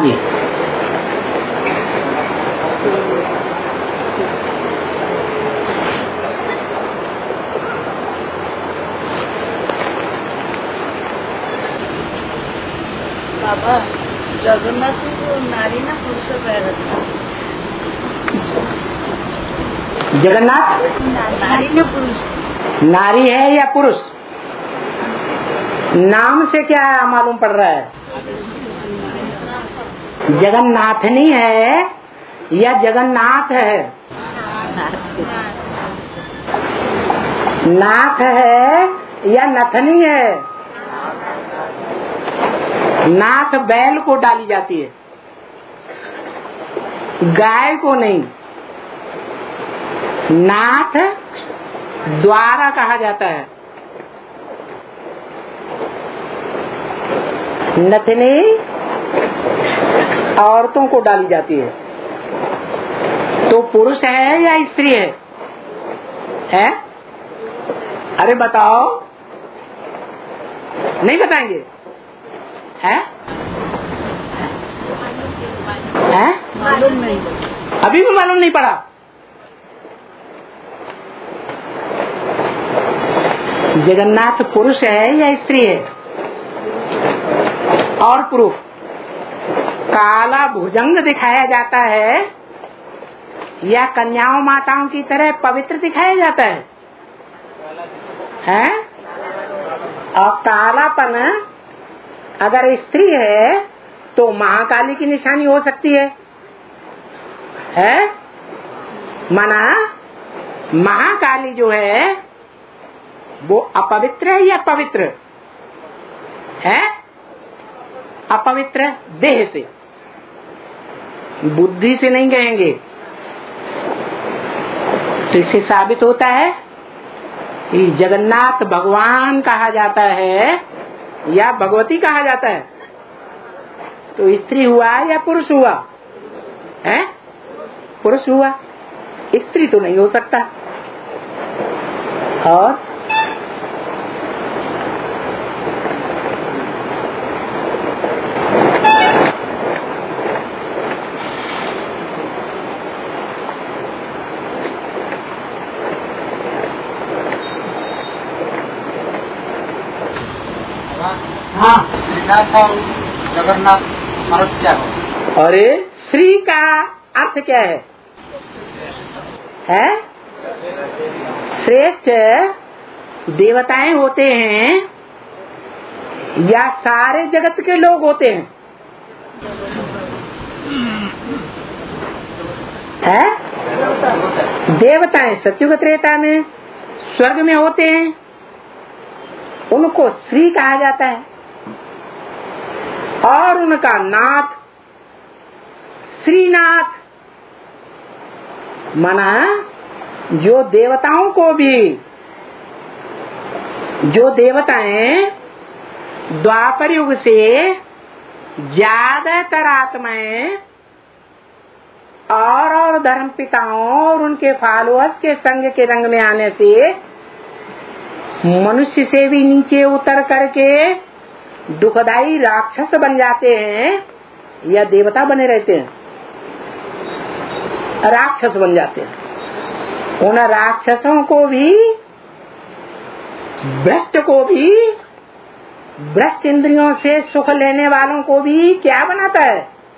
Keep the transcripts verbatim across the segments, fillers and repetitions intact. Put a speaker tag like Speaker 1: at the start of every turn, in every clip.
Speaker 1: जी।
Speaker 2: बाबा जगन्नाथ को नारी ना पुरुष पैदा
Speaker 1: जगन्नाथ
Speaker 2: नारी ना पुरुष
Speaker 1: नारी है या पुरुष? नाम से क्या मालूम पड़ रहा है? जगन्नाथनी है या जगन्नाथ है? नाथ है या नथनी है? नाथ बैल को डाली जाती है, गाय को नहीं। नाथ द्वारा कहा जाता है, नथनी औरतों को डाली जाती है। तो पुरुष है या स्त्री है? है? अरे बताओ, नहीं बताएंगे? है? है?
Speaker 2: मालूम नहीं,
Speaker 1: अभी भी मालूम नहीं पड़ा। जगन्नाथ पुरुष है या स्त्री है? और प्रूफ, काला भुजंग दिखाया जाता है या कन्याओं माताओं की तरह पवित्र दिखाया जाता है? हैं? और कालापन अगर स्त्री है तो महाकाली की निशानी हो सकती है, है? माना महाकाली जो है वो अपवित्र है या पवित्र है? अपवित्र देह से, बुद्धि से नहीं कहेंगे। तो इससे साबित होता है कि जगन्नाथ भगवान कहा जाता है या भगवती कहा जाता है। तो स्त्री हुआ या पुरुष हुआ? है? पुरुष हुआ, स्त्री तो नहीं हो सकता। और
Speaker 3: हाँ, श्रीनाथ और जगन्नाथ फर्क क्या है?
Speaker 1: अरे श्री का अर्थ क्या है? है? श्रेष्ठ देवताएं होते हैं या सारे जगत के लोग होते हैं? है? देवताएं सत्युग त्रेता में स्वर्ग में होते हैं, उनको श्री कहा जाता है। और उनका नाथ श्रीनाथ, माना जो देवताओं को भी, जो देवताएं द्वापर युग से ज्यादातर आत्माएं और और धर्म पिताओं और उनके फॉलोअर्स के संग के रंग में आने से मनुष्य से भी नीचे उतर करके दुखदाई राक्षस बन जाते हैं या देवता बने रहते हैं? राक्षस बन जाते हैं। उन राक्षसों को भी, भ्रष्ट को भी, भ्रष्ट इंद्रियों से सुख लेने वालों को भी क्या बनाता है?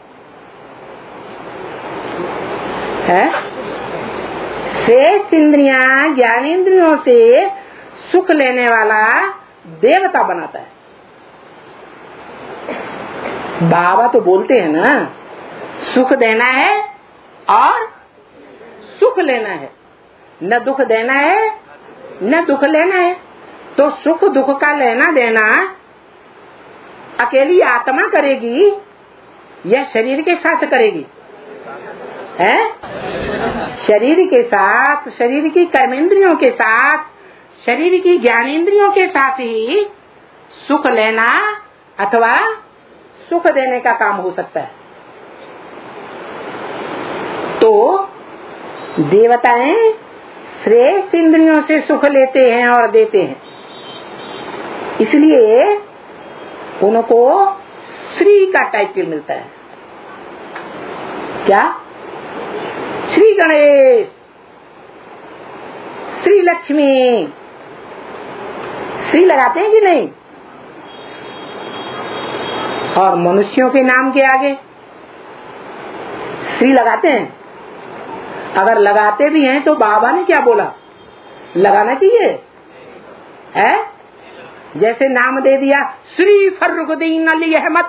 Speaker 1: है? शेष इंद्रियां ज्ञानेंद्रियों से सुख लेने वाला देवता बनाता है। बाबा तो बोलते हैं ना, सुख देना है और सुख लेना है, न दुख देना है न दुख लेना है। तो सुख दुख का लेना देना अकेली आत्मा करेगी या शरीर के साथ करेगी? है? शरीर के साथ, शरीर की कर्मेंद्रियों के साथ, शरीर की ज्ञानेंद्रियों के साथ ही सुख लेना अथवा सुख देने का काम हो सकता है। तो देवताएं श्रेष्ठ इंद्रियों से सुख लेते हैं और देते हैं, इसलिए उनको श्री का टाइटल मिलता है। क्या? श्री गणेश, श्री लक्ष्मी, श्री लगाते हैं कि नहीं? और मनुष्यों के नाम के आगे श्री लगाते हैं? अगर लगाते भी हैं तो बाबा ने क्या बोला? लगाना चाहिए है? जैसे नाम दे दिया श्री फर्रुखुद्दीन अली अहमद,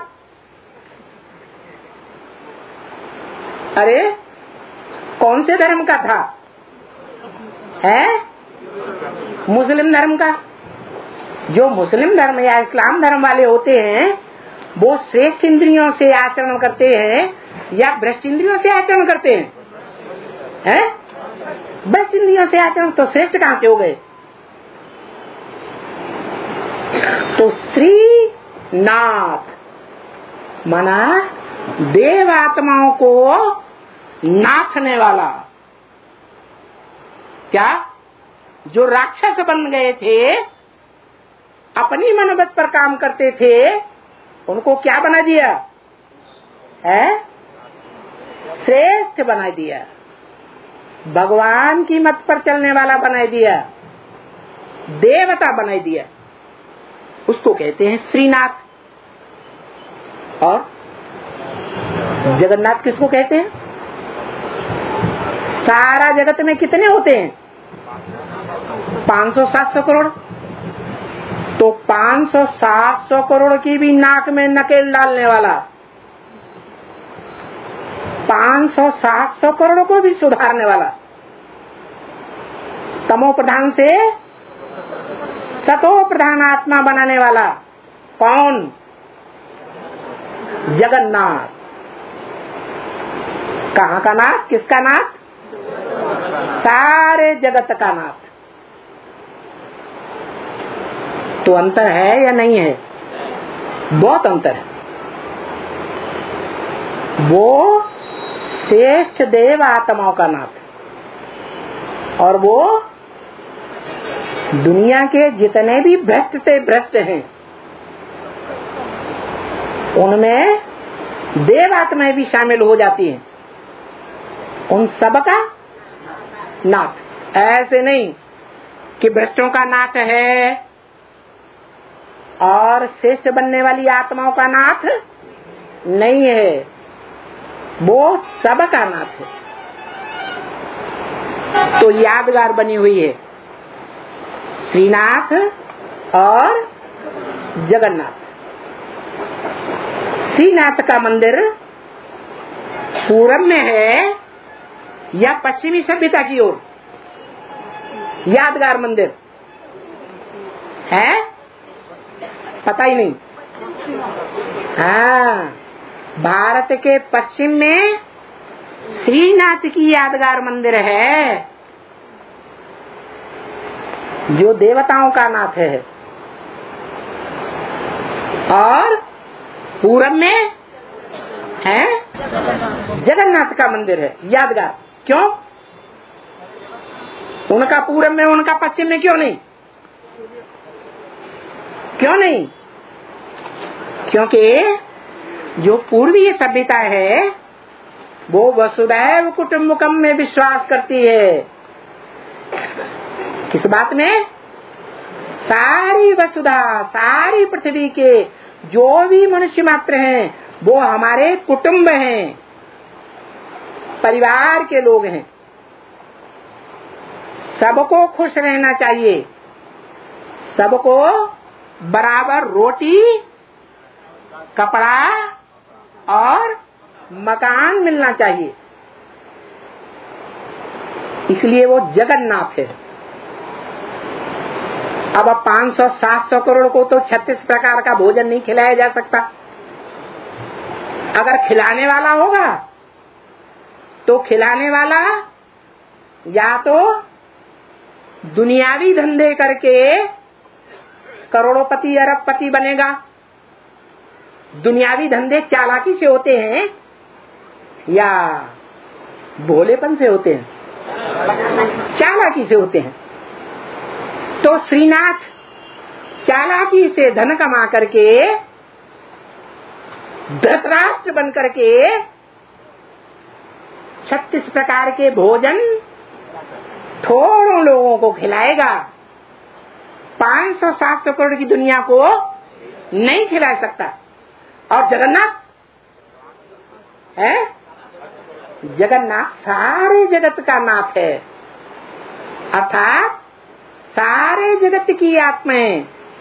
Speaker 1: अरे कौन से धर्म का था? है मुस्लिम धर्म का। जो मुस्लिम धर्म या इस्लाम धर्म वाले होते हैं वो श्रेष्ठ इंद्रियों से आचरण करते हैं या भ्रष्ट इंद्रियों से आचरण करते हैं? हैं? भ्रष्ट इंद्रियों से आचरण, तो श्रेष्ठ कहाँ से हो गए? तो श्री नाथ माना देव आत्माओं को नाथने वाला। क्या? जो राक्षस बन गए थे, अपनी मनोबत पर काम करते थे, उनको क्या बना दिया है? श्रेष्ठ बना दिया, भगवान की मत पर चलने वाला बना दिया, देवता बना दिया। उसको कहते हैं श्रीनाथ। और जगन्नाथ किसको कहते हैं? सारा जगत में कितने होते हैं? पाँच सौ सात सौ करोड़। तो पाँच सौ सात सौ करोड़ की भी नाक में नकेल डालने वाला, पाँच सौ सात सौ करोड़ को भी सुधारने वाला, तमो प्रधान से सतो प्रधान आत्मा बनाने वाला कौन? जगन्नाथ। कहाँ का नाथ? किसका नाथ? सारे जगत का नाथ। तो अंतर है या नहीं है? बहुत अंतर है। वो श्रेष्ठ देव आत्माओं का नाथ, और वो दुनिया के जितने भी भ्रष्ट से भ्रष्ट हैं उनमें देव आत्माएं भी शामिल हो जाती हैं, उन सब का नाथ। ऐसे नहीं कि भ्रष्टों का नाथ है और श्रेष्ठ बनने वाली आत्माओं का नाथ नहीं है, वो सब का नाथ है। तो यादगार बनी हुई है श्रीनाथ और जगन्नाथ। श्रीनाथ का मंदिर पूरब में है या पश्चिमी सभ्यता की ओर? यादगार मंदिर है? पता ही नहीं। हाँ, भारत के पश्चिम में श्रीनाथ की यादगार मंदिर है जो देवताओं का नाथ है, और पूरब में है जगन्नाथ का मंदिर है यादगार। क्यों? उनका पूरब में, उनका पश्चिम में क्यों नहीं? क्यों नहीं? क्योंकि जो पूर्वीय सभ्यता है वो वसुधैव कुटुम्बकम में विश्वास करती है। किस बात में? सारी वसुधा, सारी पृथ्वी के जो भी मनुष्य मात्र हैं वो हमारे कुटुंब हैं, परिवार के लोग हैं। सबको खुश रहना चाहिए, सबको बराबर रोटी, कपड़ा और मकान मिलना चाहिए। इसलिए वो जगन्नाथ है। अब अब पाँच सौ सात सौ करोड़ को तो छत्तीस प्रकार का भोजन नहीं खिलाया जा सकता। अगर खिलाने वाला होगा तो खिलाने वाला या तो दुनियावी धंधे करके करोड़ोंपति अरबपति बनेगा। दुनियावी धंधे चालाकी से होते हैं या भोलेपन से होते हैं? चालाकी से होते हैं। तो श्रीनाथ चालाकी से धन कमा करके धृतराष्ट्र बन करके छत्तीस प्रकार के भोजन थोड़ों लोगों को खिलाएगा, पाँच सौ सात सौ करोड़ की दुनिया को नहीं खिला सकता। और जगन्नाथ है, जगन्नाथ सारे जगत का नाथ है, अर्थात सारे जगत की आत्माएं,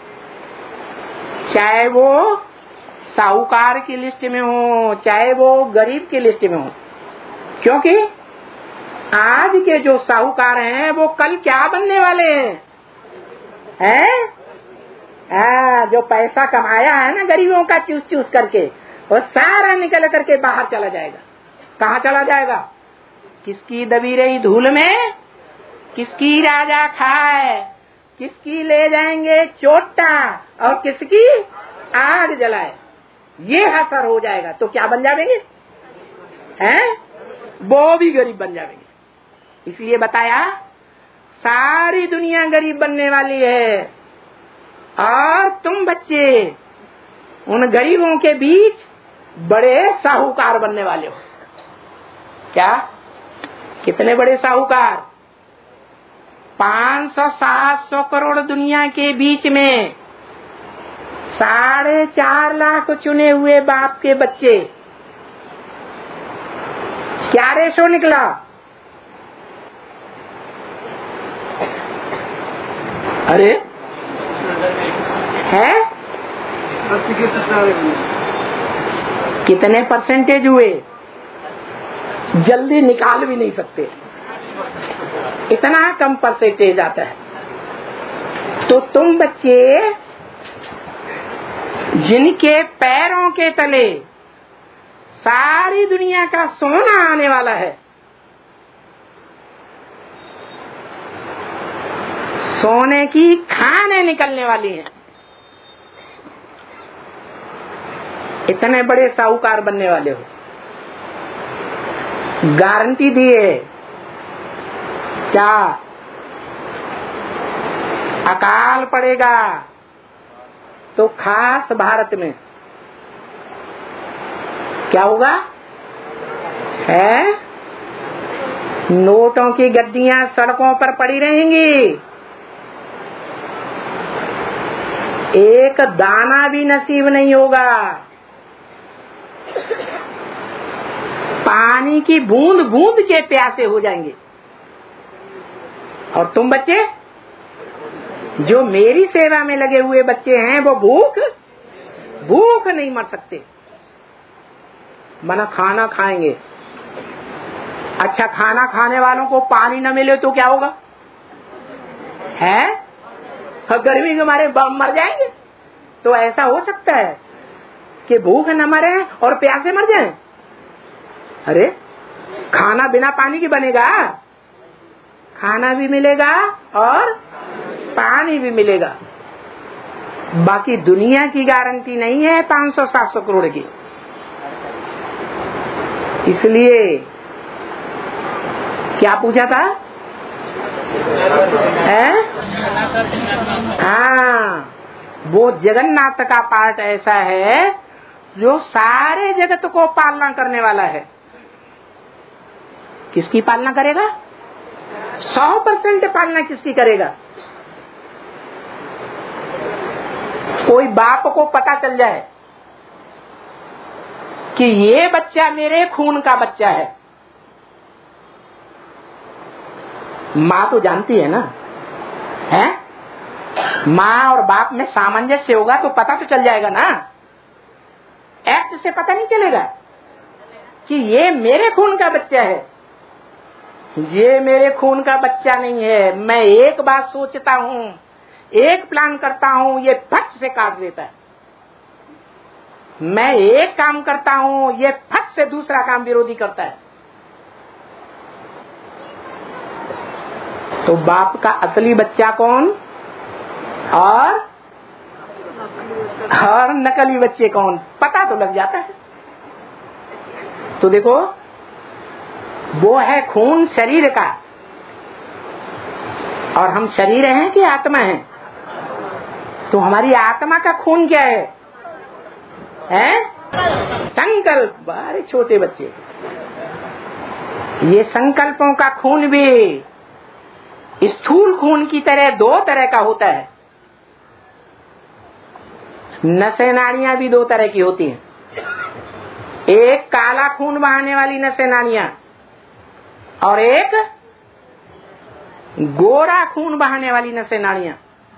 Speaker 1: चाहे वो साहूकार की लिस्ट में हो, चाहे वो गरीब की लिस्ट में हो। क्योंकि आज के जो साहूकार हैं वो कल क्या बनने वाले हैं, हैं? आ, जो पैसा कमाया है ना गरीबों का चूस चूस करके, वो सारा निकल करके बाहर चला जाएगा। कहाँ चला जाएगा? किसकी दबी रही धूल में किसकी राजा खाए, किसकी ले जाएंगे चोटा और किसकी आग जलाए, ये असर हो जाएगा। तो क्या बन जाएंगे? हैं? वो भी गरीब बन जाएंगे। इसलिए बताया सारी दुनिया गरीब बनने वाली है, और तुम बच्चे उन गरीबों के बीच बड़े साहूकार बनने वाले हो। क्या? कितने बड़े साहूकार? पाँच सौ सात सौ करोड़ दुनिया के बीच में साढ़े चार लाख चुने हुए बाप के बच्चे, क्या रेशो निकला? अरे है कितने परसेंटेज हुए? जल्दी निकाल भी नहीं सकते, इतना कम परसेंटेज आता है। तो तुम बच्चे जिनके पैरों के तले सारी दुनिया का सोना आने वाला है, सोने की खाने निकलने वाली हैं, इतने बड़े साहूकार बनने वाले हो। गारंटी दिए क्या? अकाल पड़ेगा तो खास भारत में क्या होगा? है नोटों की गड्डियां सड़कों पर पड़ी रहेंगी, एक दाना भी नसीब नहीं होगा, पानी की बूंद बूंद के प्यासे हो जाएंगे। और तुम बच्चे जो मेरी सेवा में लगे हुए बच्चे हैं, वो भूख भूख नहीं मर सकते, मना खाना खाएंगे। अच्छा, खाना खाने वालों को पानी न मिले तो क्या होगा? है गर्मी के मारे मर जाएंगे। तो ऐसा हो सकता है कि भूख न मरे और प्यासे मर जाएं? अरे खाना बिना पानी के बनेगा? खाना भी मिलेगा और पानी भी मिलेगा। बाकी दुनिया की गारंटी नहीं है पाँच सौ सात सौ करोड़ की। इसलिए क्या पूछा था? है? हाँ, वो जगन्नाथ का पार्ट ऐसा है जो सारे जगत को पालना करने वाला है। किसकी पालना करेगा? सौ परसेंट पालना किसकी करेगा? कोई बाप को पता चल जाए कि ये बच्चा मेरे खून का बच्चा है, माँ तो जानती है ना, है? माँ और बाप में सामंजस्य होगा तो पता तो चल जाएगा ना। एक्ट से पता नहीं चलेगा कि ये मेरे खून का बच्चा है। ये मेरे खून का बच्चा नहीं है। मैं एक बात सोचता हूँ, एक प्लान करता हूँ, ये फट से काट देता है। मैं एक काम करता हूँ, ये फट से दूसरा काम विरोधी करता है। तो बाप का असली बच्चा कौन और और नकली बच्चे कौन, पता तो लग जाता है। तो देखो, वो है खून शरीर का, और हम शरीर हैं कि आत्मा है? तो हमारी आत्मा का खून क्या है? हैं? संकल्प। बारे छोटे बच्चे, ये संकल्पों का खून भी स्थूल खून की तरह दो तरह का होता है। नसें नाड़ियां भी दो तरह की होती हैं। एक काला खून बहाने वाली नसें नाड़ियां और एक गोरा खून बहाने वाली नसें नाड़ियां।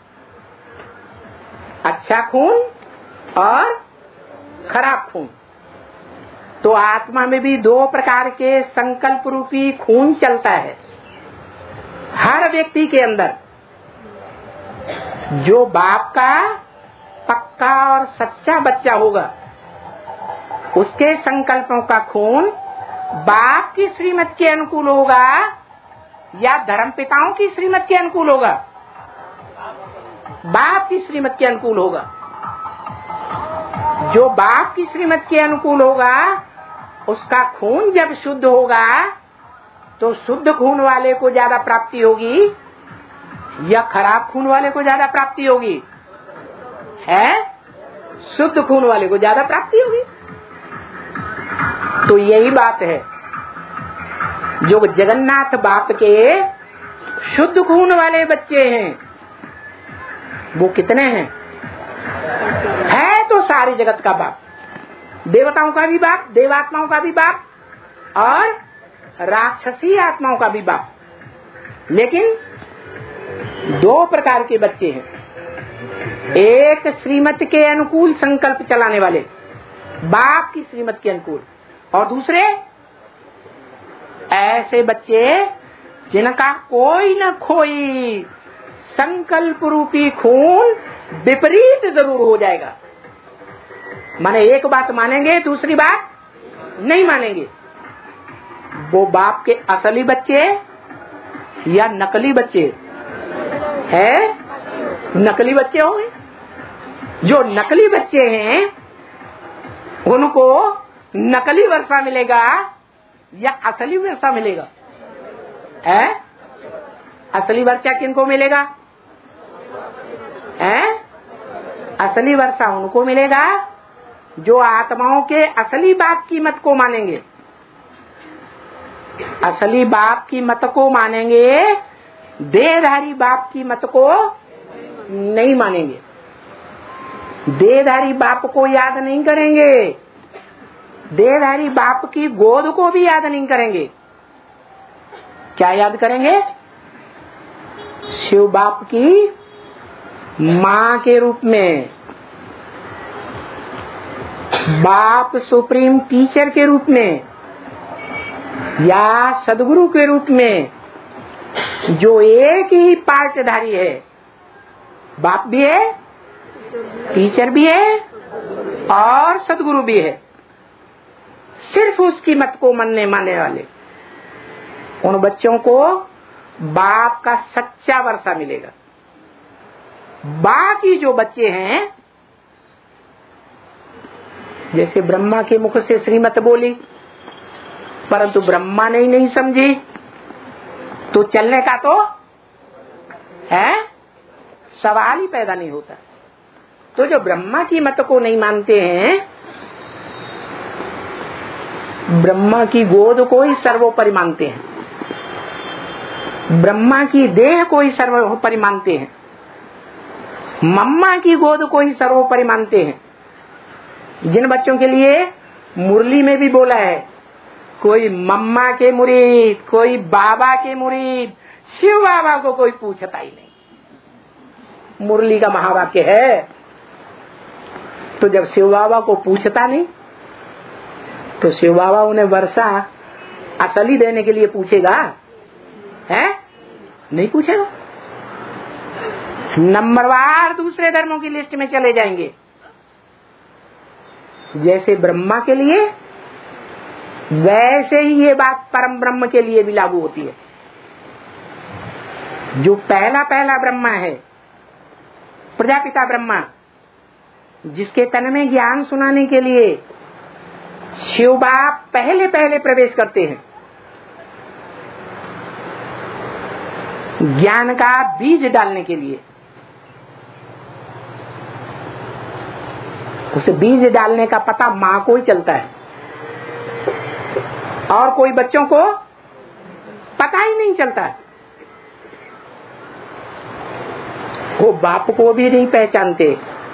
Speaker 1: अच्छा खून और खराब खून। तो आत्मा में भी दो प्रकार के संकल्प रूपी खून चलता है हर व्यक्ति के अंदर। जो बाप का पक्का और सच्चा बच्चा होगा उसके संकल्पों का खून बाप की श्रीमत के अनुकूल होगा या धर्म पिताओं की श्रीमत के अनुकूल होगा? बाप की श्रीमत के अनुकूल होगा। जो बाप की श्रीमत के अनुकूल होगा उसका खून जब शुद्ध होगा तो शुद्ध खून वाले को ज्यादा प्राप्ति होगी या खराब खून वाले को ज्यादा प्राप्ति होगी? है शुद्ध खून वाले को ज्यादा प्राप्ति होगी। तो यही बात है, जो जगन्नाथ बाप के शुद्ध खून वाले बच्चे हैं वो कितने हैं? है तो सारे जगत का बाप, देवताओं का भी बाप, देवात्माओं का भी बाप और राक्षसी आत्माओं का भी बाप। लेकिन दो प्रकार के बच्चे हैं। एक श्रीमत के अनुकूल संकल्प चलाने वाले, बाप की श्रीमत के अनुकूल, और दूसरे ऐसे बच्चे जिनका कोई न कोई संकल्प रूपी खून विपरीत जरूर हो जाएगा। माने एक बात मानेंगे दूसरी बात नहीं मानेंगे। वो बाप के असली बच्चे या नकली बच्चे है? नकली बच्चे होंगे। जो नकली बच्चे हैं उनको नकली वर्षा मिलेगा या असली वर्षा मिलेगा? है? असली वर्षा किनको मिलेगा? है? असली वर्षा उनको मिलेगा जो आत्माओं के असली बाप की मत को मानेंगे। असली बाप की मत को मानेंगे, देहधारी बाप की मत को नहीं मानेंगे। देहधारी बाप को याद नहीं करेंगे, देहधारी बाप की गोद को भी याद नहीं करेंगे। क्या याद करेंगे? शिव बाप की माँ के रूप में, बाप सुप्रीम टीचर के रूप में या सदगुरु के रूप में, जो एक ही पार्टधारी है। बाप भी है, टीचर भी है और सदगुरु भी है। सिर्फ उसकी मत को मानने मानने वाले उन बच्चों को बाप का सच्चा वर्षा मिलेगा। बाकी जो बच्चे हैं, जैसे ब्रह्मा के मुख से श्रीमत बोली परंतु ब्रह्मा ने ही नहीं समझी, तो चलने का तो है सवाल ही पैदा नहीं होता। तो जो ब्रह्मा की मत को नहीं मानते हैं, ब्रह्मा की गोद को ही सर्वोपरि मानते हैं, ब्रह्मा की देह को ही सर्वोपरि मानते हैं, मम्मा की गोद को ही सर्वोपरि मानते हैं। जिन बच्चों के लिए मुरली में भी बोला है, कोई मम्मा के मुरीद, कोई बाबा के मुरीद, शिव बाबा को कोई पूछता ही नहीं। मुरली का महावाक्य है। तो जब शिव बाबा को पूछता नहीं तो शिव बाबा उन्हें वर्षा असली देने के लिए पूछेगा? है? नहीं पूछेगा। नंबरवार दूसरे धर्मों की लिस्ट में चले जाएंगे। जैसे ब्रह्मा के लिए वैसे ही ये बात परम ब्रह्म के लिए भी लागू होती है। जो पहला पहला ब्रह्मा है, प्रजापिता ब्रह्मा, जिसके तन में ज्ञान सुनाने के लिए शिव बाप पहले पहले प्रवेश करते हैं, ज्ञान का बीज डालने के लिए। उसे बीज डालने का पता माँ को ही चलता है और कोई बच्चों को पता ही नहीं चलता। वो बाप को भी नहीं पहचानते।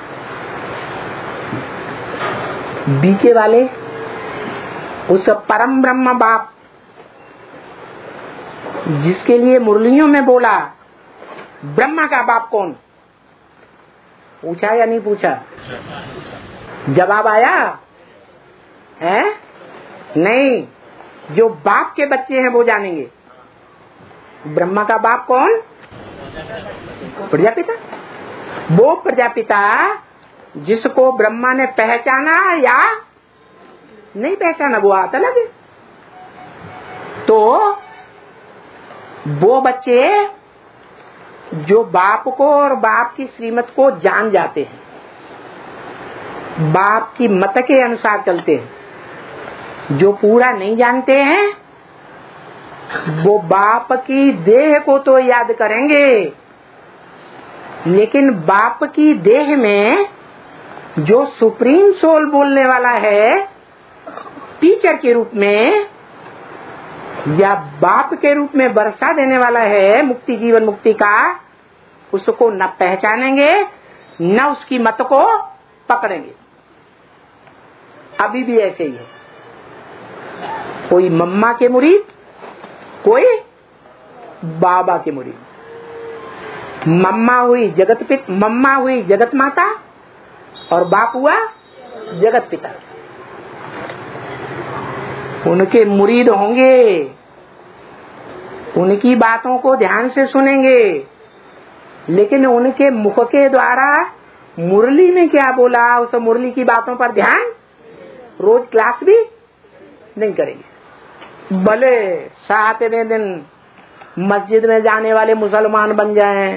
Speaker 1: बीके वाले उस परम ब्रह्म बाप जिसके लिए मुरलियों में बोला ब्रह्मा का बाप कौन, पूछा या नहीं पूछा? जवाब आया है? नहीं। जो बाप के बच्चे हैं वो जानेंगे ब्रह्मा का बाप कौन, प्रजापिता। वो प्रजापिता जिसको ब्रह्मा ने पहचाना या नहीं पहचाना वो आता लगे। तो वो बच्चे जो बाप को और बाप की श्रीमत को जान जाते हैं, बाप की मत के अनुसार चलते हैं। जो पूरा नहीं जानते हैं वो बाप की देह को तो याद करेंगे, लेकिन बाप की देह में जो सुप्रीम सोल बोलने वाला है टीचर के रूप में या बाप के रूप में बरसा देने वाला है मुक्ति जीवन मुक्ति का, उसको न पहचानेंगे न उसकी मत को पकड़ेंगे। अभी भी ऐसे ही है। कोई मम्मा के मुरीद, कोई बाबा के मुरीद। मम्मा हुई जगत पिता, मम्मा हुई जगत माता और बाप हुआ जगत पिता। उनके मुरीद होंगे, उनकी बातों को ध्यान से सुनेंगे, लेकिन उनके मुख के द्वारा मुरली में क्या बोला उस मुरली की बातों पर ध्यान रोज क्लास भी नहीं करेंगे। भले सातवें दिन मस्जिद में जाने वाले मुसलमान बन जाएं,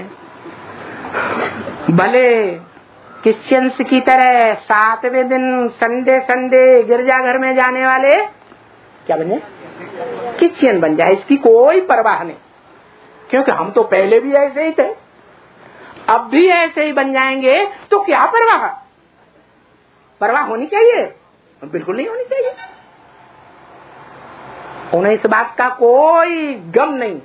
Speaker 1: भले क्रिश्चियंस की तरह सातवें दिन संडे संडे गिरजाघर में जाने वाले क्या बन जाए, क्रिश्चियन बन जाए, इसकी कोई परवाह नहीं। क्योंकि हम तो पहले भी ऐसे ही थे, अब भी ऐसे ही बन जाएंगे, तो क्या परवाह? परवाह होनी चाहिए? बिल्कुल नहीं होनी चाहिए। उन्हें इस बात का कोई गम नहीं।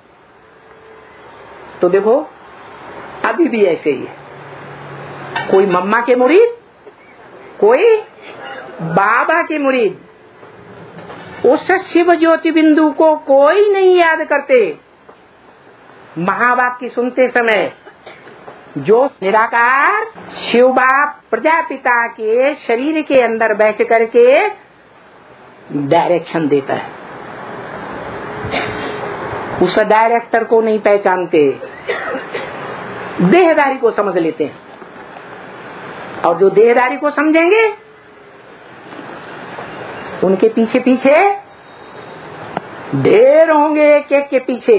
Speaker 1: तो देखो अभी भी ऐसे ही है। कोई मम्मा के मुरीद, कोई बाबा के मुरीद। उस शिव ज्योति बिंदु को कोई नहीं याद करते। महावाक्य की सुनते समय जो निराकार शिव बाप प्रजापिता के शरीर के अंदर बैठ करके डायरेक्शन देता है, उस डायरेक्टर को नहीं पहचानते, देहदारी को समझ लेते हैं। और जो देहदारी को समझेंगे उनके पीछे पीछे ढेर होंगे, एक एक के पीछे।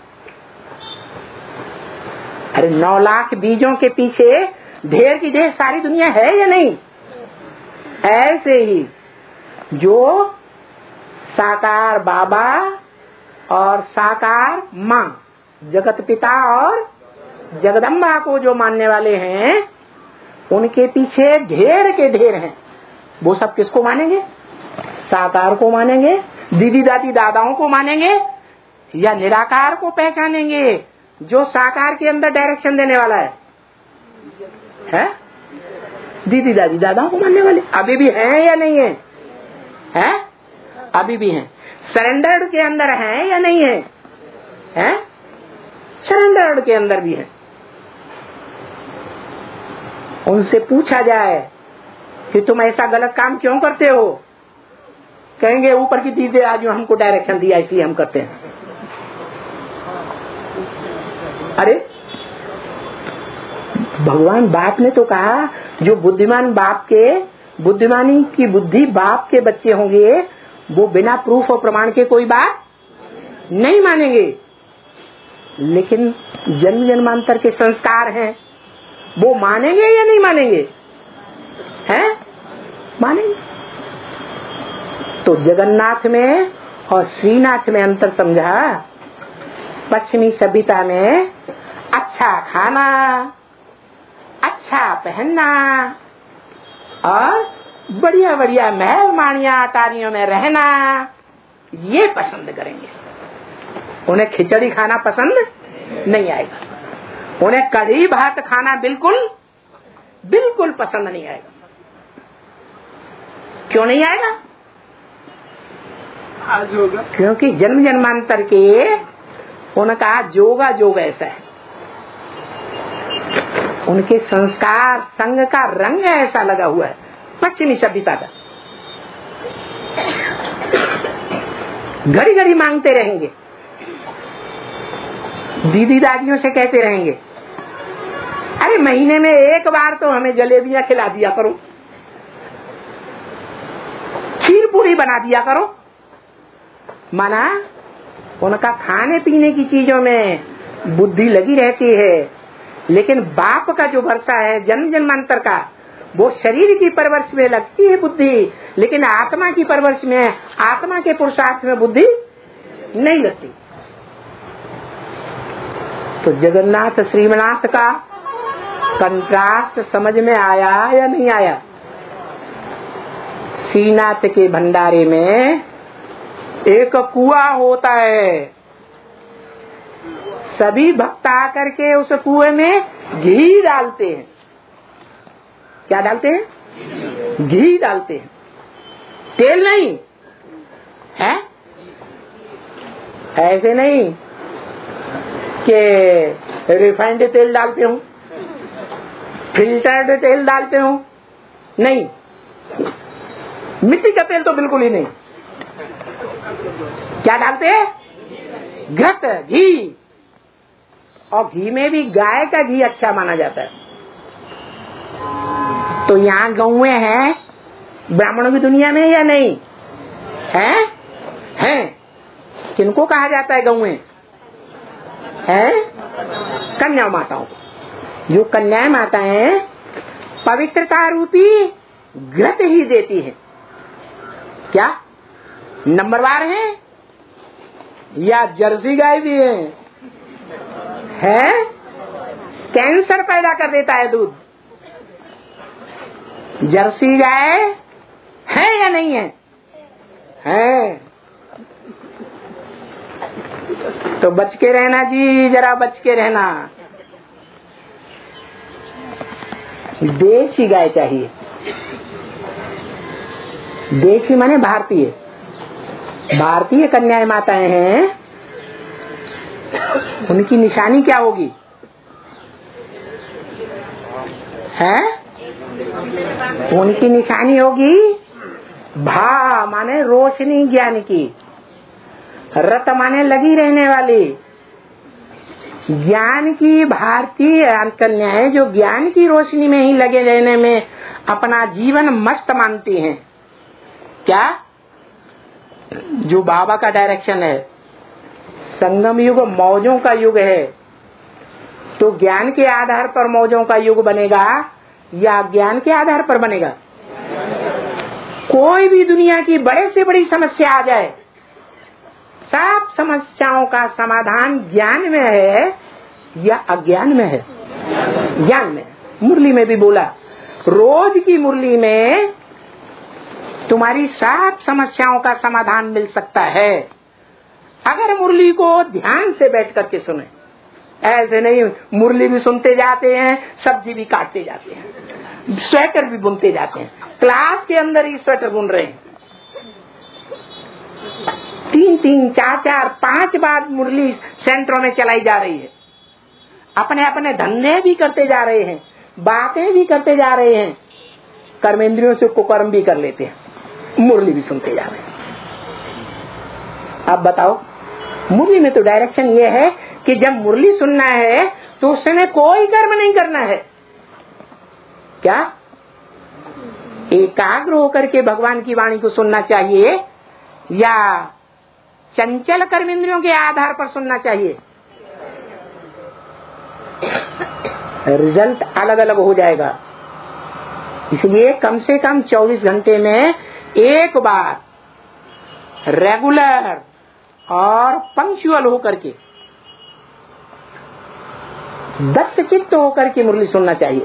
Speaker 1: अरे नौ लाख बीजों के पीछे ढेर की ढेर सारी दुनिया है या नहीं? ऐसे ही जो साकार बाबा और साकार माँ, जगत पिता और जगदम्बा को जो मानने वाले हैं, उनके पीछे ढेर के ढेर हैं। वो सब किसको मानेंगे? साकार को मानेंगे, दीदी दादी दादाओं को मानेंगे, या निराकार को पहचानेंगे जो साकार के अंदर डायरेक्शन देने वाला है? है? दीदी दादी दादाओं को मानने वाले अभी भी हैं या नहीं है? है? अभी भी हैं। सरेंडर्ड के अंदर हैं या नहीं है? है? सरेंडर्ड के अंदर भी हैं। उनसे पूछा जाए कि तुम ऐसा गलत काम क्यों करते हो, कहेंगे ऊपर की दीदी आज हमको डायरेक्शन दिया इसलिए हम करते हैं। अरे भगवान बाप ने तो कहा जो बुद्धिमान बाप के बुद्धिमानी की बुद्धि बाप के बच्चे होंगे वो बिना प्रूफ और प्रमाण के कोई बात नहीं मानेंगे, लेकिन जन्म जन्मांतर के संस्कार हैं वो मानेंगे या नहीं मानेंगे? हैं? मानेंगे। तो जगन्नाथ में और श्रीनाथ में अंतर समझा। पश्चिमी सभ्यता में अच्छा खाना, अच्छा पहनना और बढ़िया बढ़िया महल माड़िया अटारियों में रहना, ये पसंद करेंगे। उन्हें खिचड़ी खाना पसंद नहीं आएगा, उन्हें कढ़ी भात खाना बिल्कुल बिल्कुल पसंद नहीं आएगा। क्यों नहीं आएगा?
Speaker 3: आज होगा
Speaker 1: क्योंकि जन्म जन्मांतर के उनका जोगा जोग ऐसा है, उनके संस्कार संग का रंग ऐसा लगा हुआ है पश्चिमी सभ्यता का। घड़ी घड़ी मांगते रहेंगे, दीदी दादियों से कहते रहेंगे, अरे महीने में एक बार तो हमें जलेबियां खिला दिया करो, खीर पूरी बना दिया करो। माना उनका खाने पीने की चीजों में बुद्धि लगी रहती है, लेकिन बाप का जो भरसा है जन्म जन्मांतर का, वो शरीर की परवरिश में लगती है बुद्धि, लेकिन आत्मा की परवरिश में, आत्मा के पुरुषार्थ में बुद्धि नहीं लगती। तो जगन्नाथ श्रीनाथ का कंट्रास्ट समझ में आया या नहीं आया? श्रीनाथ के भंडारे में एक कुआं होता है, सभी भक्त आकर के उस कुएं में घी डालते हैं। क्या डालते हैं? घी डालते हैं, तेल नहीं है। ऐसे नहीं कि रिफाइंड तेल डालते हूँ, फिल्टर्ड तेल डालते हूँ, नहीं, मिट्टी का तेल तो बिल्कुल ही नहीं। क्या डालते हैं? घृत, घी। और घी में भी गाय का घी अच्छा माना जाता है। तो यहाँ गौएं हैं ब्राह्मणों की दुनिया में या नहीं है? हैं। किनको कहा जाता है गौएं? हैं? कन्या माताओं को। जो कन्या माताएं पवित्रता रूपी घृत ही देती है। क्या नंबरवार है या जर्सी गाय भी है? है? कैंसर पैदा कर देता है दूध। जर्सी गाय है या नहीं है? है। तो बच के रहना जी, जरा बच के रहना। देशी गाय चाहिए। देशी माने भारतीय। भारतीय कन्याएं माताएं हैं, उनकी निशानी क्या होगी? है? उनकी निशानी होगी भा माने रोशनी ज्ञान की, रत माने लगी रहने वाली। ज्ञान की भारतीय कन्याएं जो ज्ञान की रोशनी में ही लगे रहने में अपना जीवन मस्त मानती हैं। क्या? जो बाबा का डायरेक्शन है, संगम युग मौजों का युग है, तो ज्ञान के आधार पर मौजों का युग बनेगा या ज्ञान के आधार पर बनेगा? कोई भी दुनिया की बड़े से बड़ी समस्या आ जाए, सब समस्याओं का समाधान ज्ञान में है या अज्ञान में है? ज्ञान में। मुरली में भी बोला, रोज की मुरली में तुम्हारी सब समस्याओं का समाधान मिल सकता है अगर मुरली को ध्यान से बैठ करके सुने। ऐसे नहीं मुरली भी सुनते जाते हैं, सब्जी भी काटते जाते हैं, स्वेटर भी बुनते जाते हैं, क्लास के अंदर ही स्वेटर बुन रहे हैं। तीन तीन चार चार पांच बार मुरली सेंटरों में चलाई जा रही है, अपने अपने धंधे भी करते जा रहे हैं, बातें भी करते जा रहे हैं, कर्मेंद्रियों से कुकर्म भी कर लेते हैं, मुरली भी सुनते जा रहे हैं। अब बताओ, मुरली में तो डायरेक्शन ये है कि जब मुरली सुनना है तो उस समय कोई कर्म नहीं करना है। क्या? एकाग्र होकर के भगवान की वाणी को सुनना चाहिए या चंचल कर्मेंद्रियों के आधार पर सुनना चाहिए? रिजल्ट अलग अलग हो जाएगा। इसलिए कम से कम चौबीस घंटे में एक बार रेगुलर और पंक्चुअल होकर के, दत्तचित्त होकर के मुरली सुनना चाहिए।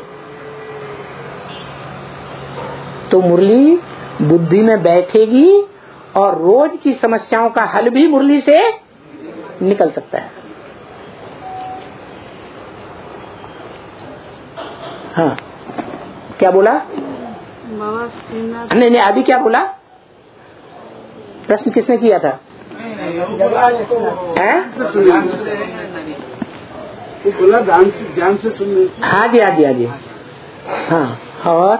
Speaker 1: तो मुरली बुद्धि में बैठेगी और रोज की समस्याओं का हल भी मुरली से निकल सकता है। हाँ, क्या बोला? नहीं नहीं, अभी क्या बोला? प्रश्न किसने किया था?
Speaker 3: बोला ध्यान से ध्यान से सुनने।
Speaker 1: हाँ जी हाँ जी हाँ जी हाँ। और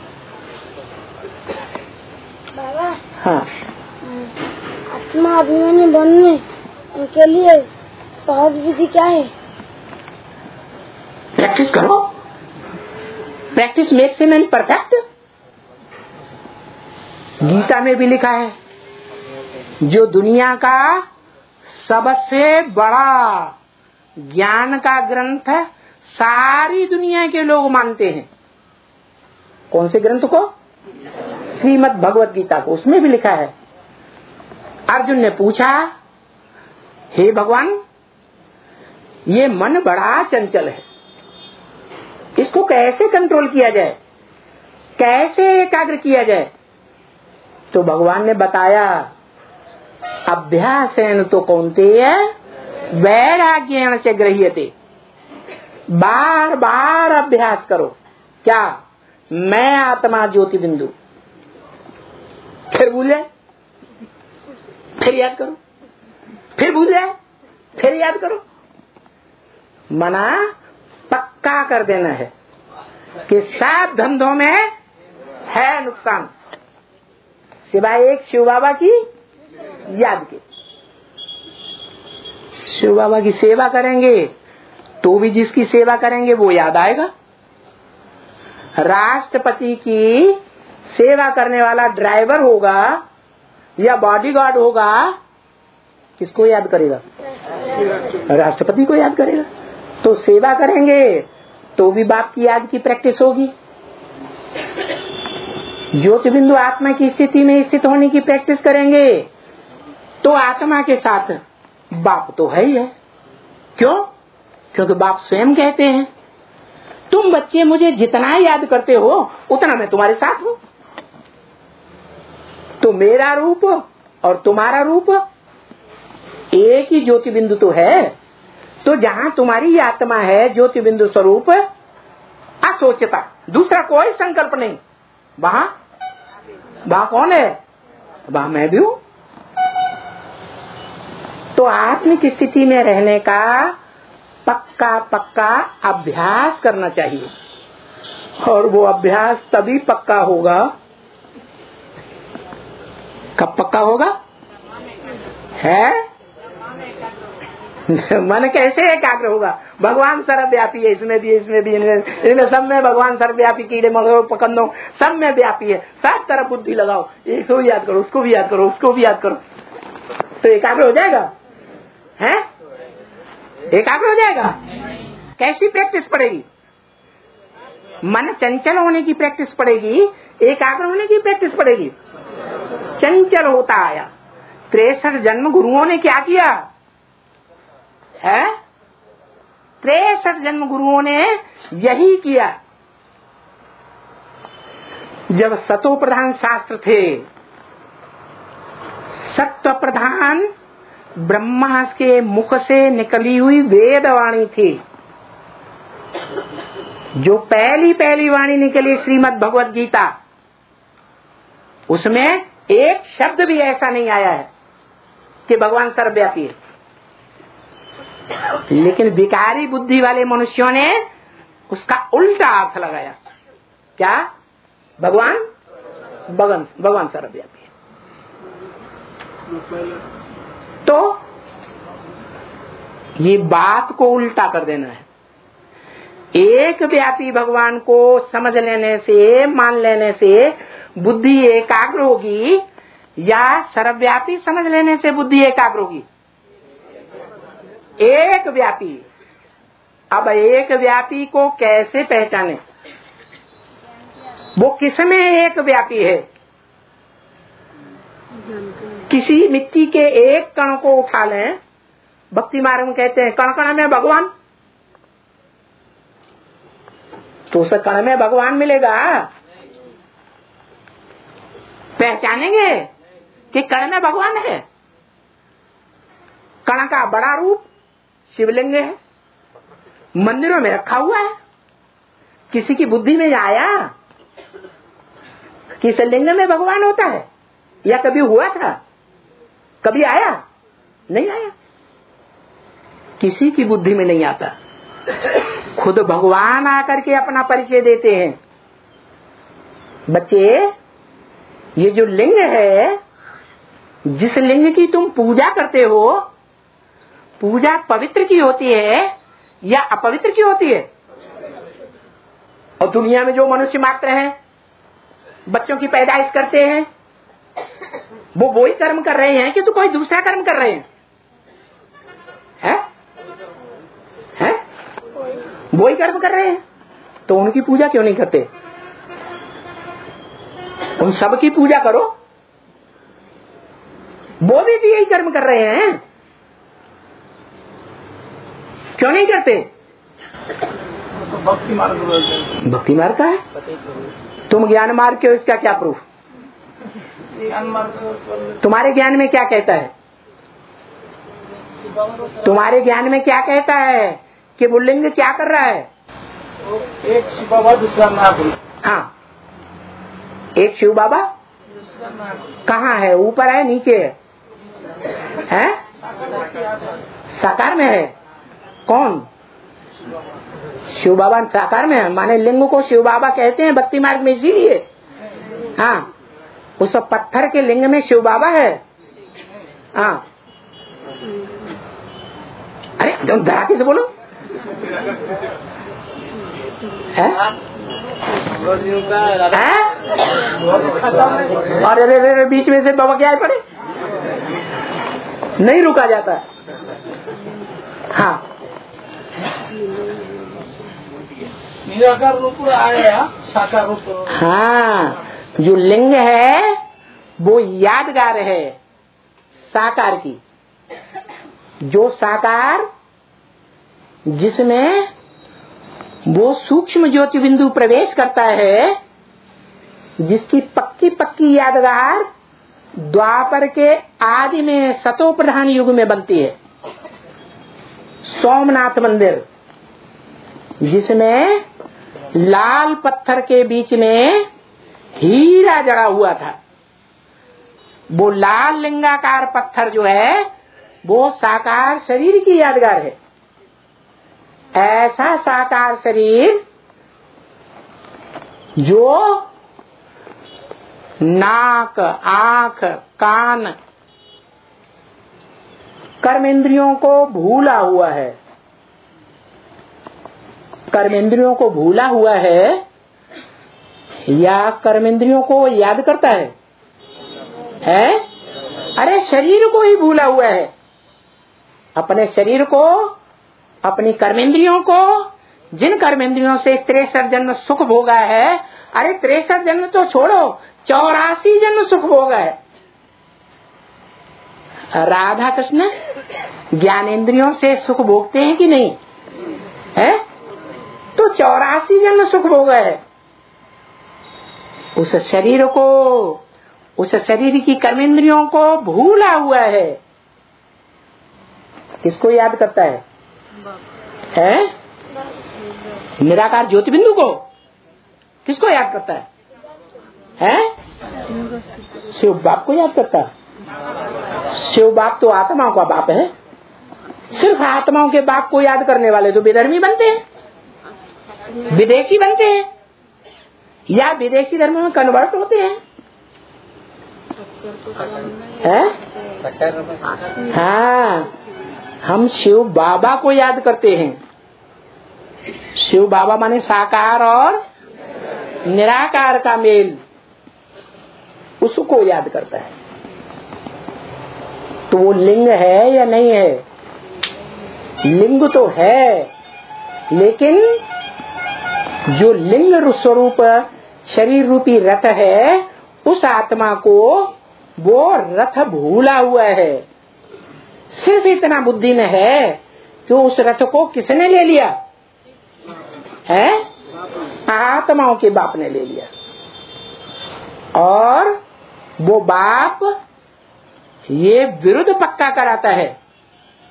Speaker 4: बाबा,
Speaker 1: हाँ,
Speaker 4: आत्मा अभिमानी बनने के लिए सहज विधि क्या है?
Speaker 1: प्रैक्टिस करो। Practice makes a man perfect. Gita में भी लिखा है, जो दुनिया का सबसे बड़ा ज्ञान का ग्रंथ सारी दुनिया के लोग मानते हैं। कौन से ग्रंथ को? श्रीमद् भगवत गीता को। उसमें भी लिखा है, अर्जुन ने पूछा, हे भगवान, ये मन बड़ा चंचल है, इसको कैसे कंट्रोल किया जाए, कैसे एकाग्र किया जाए? तो भगवान ने बताया, अभ्यासेन तो कौन्तेय वैराग्येण च गृह्यते। बार बार अभ्यास करो। क्या? मैं आत्मा ज्योति बिंदु। फिर भूल जाए, फिर याद करो, फिर भूल जाए, फिर याद करो। मना पक्का कर देना है कि सब धंधों में है नुकसान, सिवाय एक शिव बाबा की याद के। शिव बाबा की सेवा करेंगे तो भी जिसकी सेवा करेंगे वो याद आएगा। राष्ट्रपति की सेवा करने वाला ड्राइवर होगा या बॉडीगार्ड होगा, किसको याद करेगा? राष्ट्रपति को याद करेगा। तो सेवा करेंगे तो भी बाप की याद की प्रैक्टिस होगी। ज्योति बिंदु आत्मा की स्थिति में स्थित होने की प्रैक्टिस करेंगे तो आत्मा के साथ बाप तो है ही है। क्यों? क्योंकि बाप स्वयं कहते हैं, तुम बच्चे मुझे जितना याद करते हो उतना मैं तुम्हारे साथ हूं। तो मेरा रूप और तुम्हारा रूप एक ही ज्योति बिंदु तो है। तो जहां तुम्हारी आत्मा है ज्योति बिंदु स्वरूप, असोचता, दूसरा कोई संकल्प नहीं, वहां वहां कौन है? वहां मैं भी हूं। तो आत्मिक स्थिति में रहने का पक्का पक्का अभ्यास करना चाहिए। और वो अभ्यास तभी पक्का होगा, कब पक्का होगा? है मन कैसे एकाग्र होगा? भगवान सर्वव्यापी है, इसमें भी, इसमें भी, इनमें सब में भगवान सर्वव्यापी, कीड़े मकोड़े पकड़ो सब में व्यापी है। सात तरफ बुद्धि लगाओ, इसको भी याद करो, उसको भी याद करो, उसको भी याद करो, तो एकाग्र हो जाएगा। है? एकाग्र हो जाएगा। कैसी प्रैक्टिस पड़ेगी? मन चंचल होने की प्रैक्टिस पड़ेगी, एकाग्र होने की प्रैक्टिस पड़ेगी। चंचल होता आया। तिरसठ जन्म गुरुओं ने क्या किया है? तिरसठ जन्म गुरुओं ने यही किया। जब सतो प्रधान शास्त्र थे, सत्व प्रधान ब्रह्मा के मुख से निकली हुई वेदवाणी थी। जो पहली पहली वाणी निकली श्रीमद् भगवत गीता, उसमें एक शब्द भी ऐसा नहीं आया है कि भगवान सर्वव्यापी है। लेकिन विकारी बुद्धि वाले मनुष्यों ने उसका उल्टा अर्थ लगाया। क्या? भगवान भगवान भगवान सर्वव्यापी है। तो ये बात को उल्टा कर देना है। एक व्यापी भगवान को समझ लेने से, मान लेने से बुद्धि एकाग्र होगी, या सर्वव्यापी समझ लेने से बुद्धि एकाग्र होगी? एक व्यापी। अब एक व्यापी को कैसे पहचाने? वो किसमें एक व्यापी है? किसी मिट्टी के एक कण को उठा लें, भक्ति मार्ग में कहते हैं कण कण में भगवान, तो उस कण में भगवान मिलेगा। पहचानेंगे कि कण में भगवान है? कण का बड़ा रूप शिवलिंग है, मंदिरों में रखा हुआ है। किसी की बुद्धि में आया कि इस लिंग में भगवान होता है, या कभी हुआ था? कभी आया? नहीं आया। किसी की बुद्धि में नहीं आता। खुद भगवान आकर के अपना परिचय देते हैं। बच्चे, ये जो लिंग है, जिस लिंग की तुम पूजा करते हो, पूजा पवित्र की होती है या अपवित्र की होती है? और दुनिया में जो मनुष्य मात्र हैं, बच्चों की पैदाइश करते हैं, वो वही कर्म कर रहे हैं कि तो कोई दूसरा कर्म कर रहे हैं? है? है? वही कर्म कर रहे हैं, तो उनकी पूजा क्यों नहीं करते? उन सब की पूजा करो। वो भी, भी यही कर्म कर रहे हैं, क्यों नहीं करते?
Speaker 3: तो भक्ति मार्ग,
Speaker 1: भक्ति मार्ग का है। तुम ज्ञान मार्ग के हो, इसका क्या प्रूफ?
Speaker 3: ज्ञान मार्ग
Speaker 1: तुम्हारे ज्ञान में क्या कहता है? तुम्हारे ज्ञान में क्या कहता है कि वो लिंग क्या कर रहा है?
Speaker 3: एक शिव बाबा, दूसरा नाग।
Speaker 1: हाँ, एक शिव बाबा कहाँ है? ऊपर है, नीचे है? हैं? साकार में है। कौन? शिव बाबा साकार में है। माने लिंग को शिव बाबा कहते हैं भक्ति मार्ग में, इसीलिए। हाँ, उस पत्थर के लिंग में शिव बाबा है। हाँ, अरे जब धड़ाके से बोलो। है? है? और अरे अरे बीच में से बाबा क्या पड़े, नहीं रुका जाता। हाँ,
Speaker 3: निराकार रूप आया, साकार रूप।
Speaker 1: हाँ, जो लिंग है वो यादगार है साकार की। जो साकार, जिसमें वो सूक्ष्म ज्योति बिंदु प्रवेश करता है, जिसकी पक्की पक्की यादगार द्वापर के आदि में सतो प्रधान युग में बनती है। सोमनाथ मंदिर, जिसमें लाल पत्थर के बीच में हीरा जड़ा हुआ था, वो लाल लिंगाकार पत्थर जो है वो साकार शरीर की यादगार है। ऐसा साकार शरीर जो नाक, आंख, कान, कर्मेंद्रियों को भूला हुआ है, कर्मेंद्रियों को भूला हुआ है या कर्मेंद्रियों को याद करता है? है? अरे शरीर को ही भूला हुआ है। अपने शरीर को, अपनी कर्मेंद्रियों को, जिन कर्मेंद्रियों से तिरसठ जन्म सुख भोगा है, अरे तिरसठ जन्म तो छोड़ो, चौरासी जन्म सुख भोगा है। राधा कृष्ण ज्ञानेंद्रियों से सुख भोगते हैं कि नहीं? है? तो चौरासी जन्म सुख भोगा है। उस शरीर को, उस शरीर की कर्मेंद्रियों को भूला हुआ है। किसको याद करता है? है? निराकार ज्योति बिंदु को। किसको याद करता है? है? शिव बाप को याद करता है। शिव बाप तो आत्माओं का बाप है। सिर्फ आत्माओं के बाप को याद करने वाले तो विधर्मी बनते हैं, विदेशी बनते हैं, या विदेशी धर्म में कन्वर्ट होते हैं। है? हाँ, हम शिव बाबा को याद करते हैं। शिव बाबा माने साकार और निराकार का मेल, उसको याद करता है। तो वो लिंग है या नहीं है? लिंग तो है, लेकिन जो लिंग स्वरूप शरीर रूपी रथ है, उस आत्मा को वो रथ भूला हुआ है। सिर्फ इतना बुद्धि में है कि उस रथ को किसने ले लिया है? आत्माओं के बाप ने ले लिया। और वो बाप ये विरुद्ध पक्का कराता है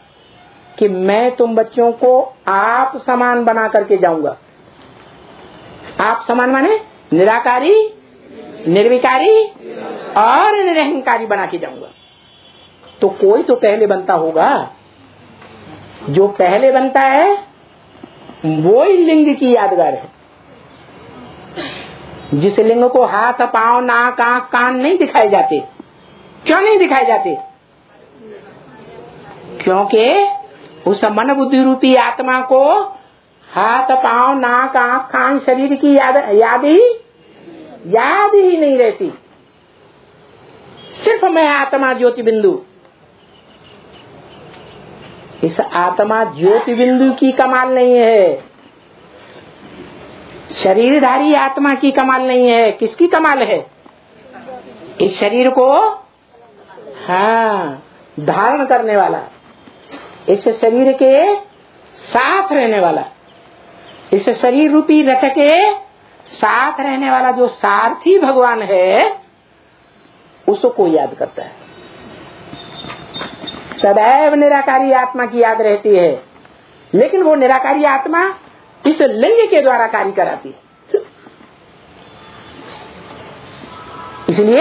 Speaker 1: कि मैं तुम बच्चों को आप समान बना करके जाऊंगा। आप समान माने निराकारी, निर्विकारी और निरहंकारी बना के जाऊंगा। तो कोई तो पहले बनता होगा। जो पहले बनता है वो ही लिंग की यादगार है। जिस लिंग को हाथ, पांव, नाक, आंख, कान नहीं दिखाए जाते। क्यों नहीं दिखाए जाते? क्योंकि उस मन बुद्धि रूपी आत्मा को हाथ, पांव, नाक, आंख, कान, शरीर की याद याद ही याद ही नहीं रहती। सिर्फ मैं आत्मा ज्योति बिंदु। इस आत्मा ज्योति बिंदु की कमाल नहीं है, शरीरधारी आत्मा की कमाल नहीं है। किसकी कमाल है? इस शरीर को हाँ धारण करने वाला, इस शरीर के साथ रहने वाला, इस शरीर रूपी रथ के साथ रहने वाला जो सारथी भगवान है, उसको याद करता है। सदैव निराकारी आत्मा की याद रहती है, लेकिन वो निराकारी आत्मा इस लिंग के द्वारा कार्य कराती है। इसलिए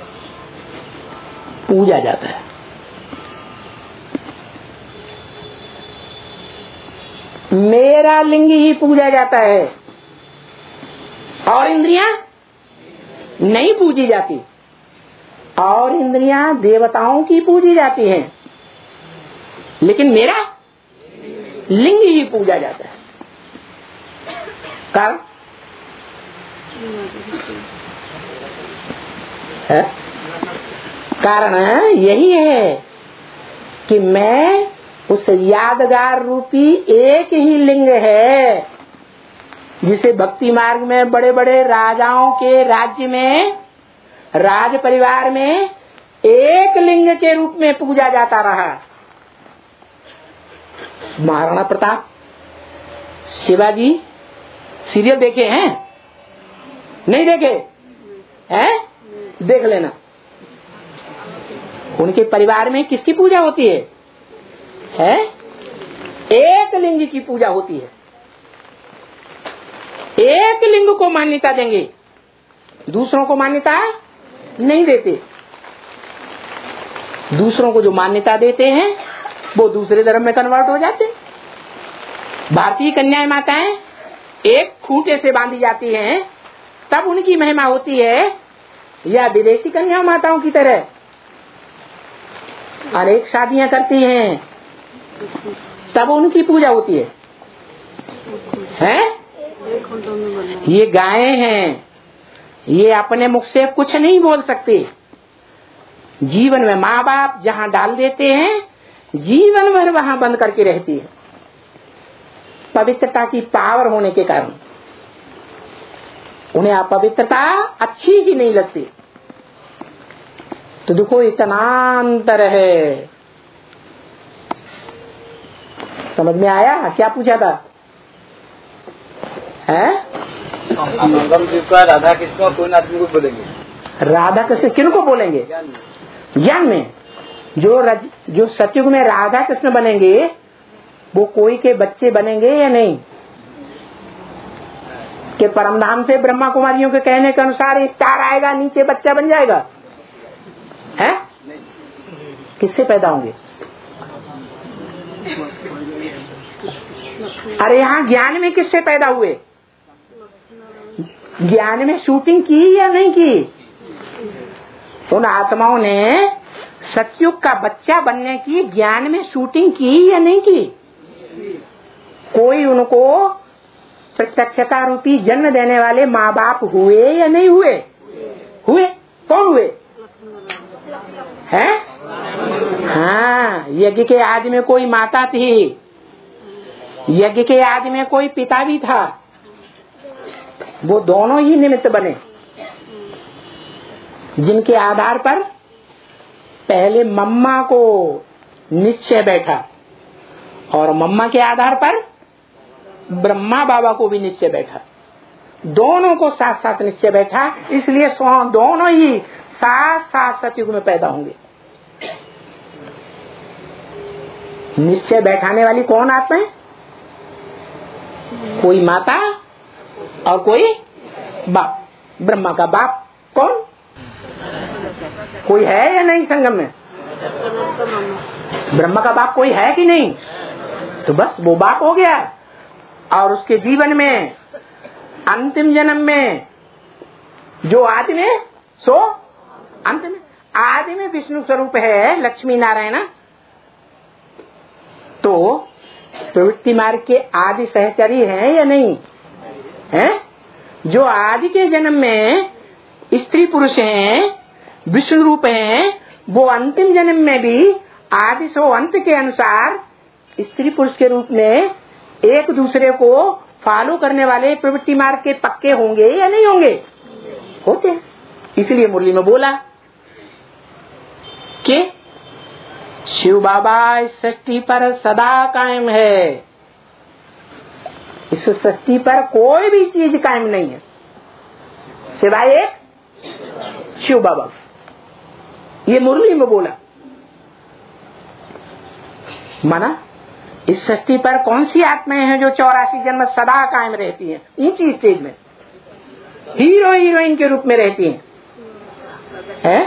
Speaker 1: पूजा जाता है। मेरा लिंग ही पूजा जाता है और इंद्रियां नहीं पूजी जाती। और इंद्रियां देवताओं की पूजी जाती हैं, लेकिन मेरा लिंग ही पूजा जाता है। कारण है? कारण यही है कि मैं उस यादगार रूपी एक ही लिंग है, जिसे भक्ति मार्ग में बड़े बड़े राजाओं के राज्य में, राज परिवार में एक लिंग के रूप में पूजा जाता रहा। महाराणा प्रताप, शिवाजी सीरियल देखे हैं? नहीं देखे हैं? देख लेना। उनके परिवार में किसकी पूजा होती है? है? एक लिंग की पूजा होती है। एक लिंग को मान्यता देंगे, दूसरों को मान्यता नहीं देते। दूसरों को जो मान्यता देते हैं वो दूसरे धर्म में कन्वर्ट हो जाते। भारतीय कन्याएं माताएं एक खूंटे से बांधी जाती हैं, तब उनकी महिमा होती है, या विदेशी कन्या माताओं की तरह अनेक शादियां करती हैं, तब उनकी पूजा होती है। हैं? ये गायें हैं, ये अपने मुख से कुछ नहीं बोल सकते। जीवन में माँ बाप जहाँ डाल देते हैं, जीवन भर वहाँ बंद करके रहती है, पवित्रता की पावर होने के कारण। उन्हें अपवित्रता अच्छी ही नहीं लगती। तो देखो इतना अंतर है। समझ में आया? क्या पूछा था? है?
Speaker 3: राधा कृष्ण कोई आदमी को बोलेंगे?
Speaker 1: राधा कृष्ण किन को बोलेंगे? ज्ञान में जो रज, जो सतयुग में राधा कृष्ण बनेंगे, वो कोई के बच्चे बनेंगे या नहीं? कि परमधाम से ब्रह्मा कुमारियों के कहने के अनुसार स्टार आएगा, नीचे बच्चा बन जाएगा? है? किससे पैदा होंगे? अरे यहाँ ज्ञान में किससे पैदा हुए? ज्ञान में शूटिंग की या नहीं की? उन आत्माओं ने सतयुग का बच्चा बनने की ज्ञान में शूटिंग की या नहीं की? कोई उनको प्रत्यक्षता रूपी जन्म देने वाले माँ बाप हुए या नहीं हुए? हुए। कौन हुए? हैं? हाँ, यज्ञ के आदि में कोई माता थी, यज्ञ के आदि में कोई पिता भी था। वो दोनों ही निमित्त बने, जिनके आधार पर पहले मम्मा को निश्चय बैठा और मम्मा के आधार पर ब्रह्मा बाबा को भी निश्चय बैठा। दोनों को साथ साथ निश्चय बैठा, इसलिए दोनों ही साथ साथ सतयुग में पैदा होंगे। निश्चय बैठाने वाली कौन आत्मा है? कोई माता और कोई बाप। ब्रह्मा का बाप कौन? कोई है या नहीं संगम में? ब्रह्मा का बाप कोई है कि नहीं? तो बस वो बाप हो गया। और उसके जीवन में अंतिम जन्म में जो आदि में सो अंत में, आदि में विष्णु स्वरूप है लक्ष्मी नारायण। तो प्रवृत्ति मार्ग के आदि सहचरी है या नहीं है? जो आदि के जन्म में स्त्री पुरुष हैं, विष्णु रूप हैं, वो अंतिम जन्म में भी आदि सो अंत के अनुसार स्त्री पुरुष के रूप में एक दूसरे को फॉलो करने वाले प्रवृत्ति मार्ग के पक्के होंगे या नहीं होंगे? होते हैं। इसलिए मुरली में बोला कि शिव बाबा इस सृष्टि पर सदा कायम है। इस सृष्टि पर कोई भी चीज कायम नहीं है सिवाय एक शिव बाबा। ये मुरली में बोला। माना इस सृष्टि पर कौन सी आत्माएं हैं जो चौरासी जन्म सदा कायम रहती हैं, ऊंची स्टेज में हीरो हीरोइन के रूप में रहती हैं? है?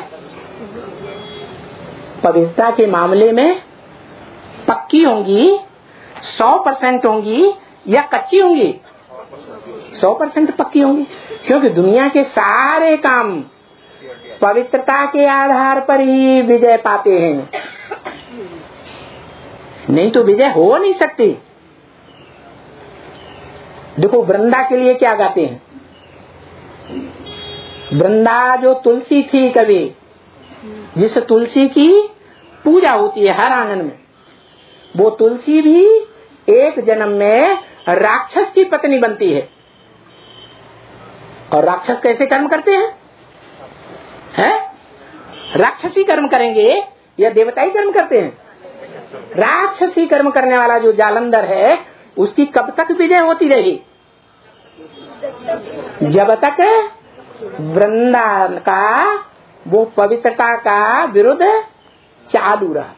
Speaker 1: पवित्रता के मामले में पक्की होंगी, सौ परसेंट होंगी या कच्ची होंगी? सौ परसेंट पक्की होंगी, क्योंकि दुनिया के सारे काम पवित्रता के आधार पर ही विजय पाते हैं, नहीं तो विजय हो नहीं सकती। देखो वृंदा के लिए क्या गाते हैं? वृंदा जो तुलसी थी कभी, जिस तुलसी की पूजा होती है हर आंगन में, वो तुलसी भी एक जन्म में राक्षस की पत्नी बनती है। और राक्षस कैसे कर्म करते हैं? हैं? राक्षसी कर्म करेंगे या देवताई कर्म करते हैं? राक्षसी कर्म करने वाला जो जालंधर है उसकी कब तक विजय होती रहेगी? जब तक वृंदा का वो पवित्रता का विरुद्ध चालू रहा।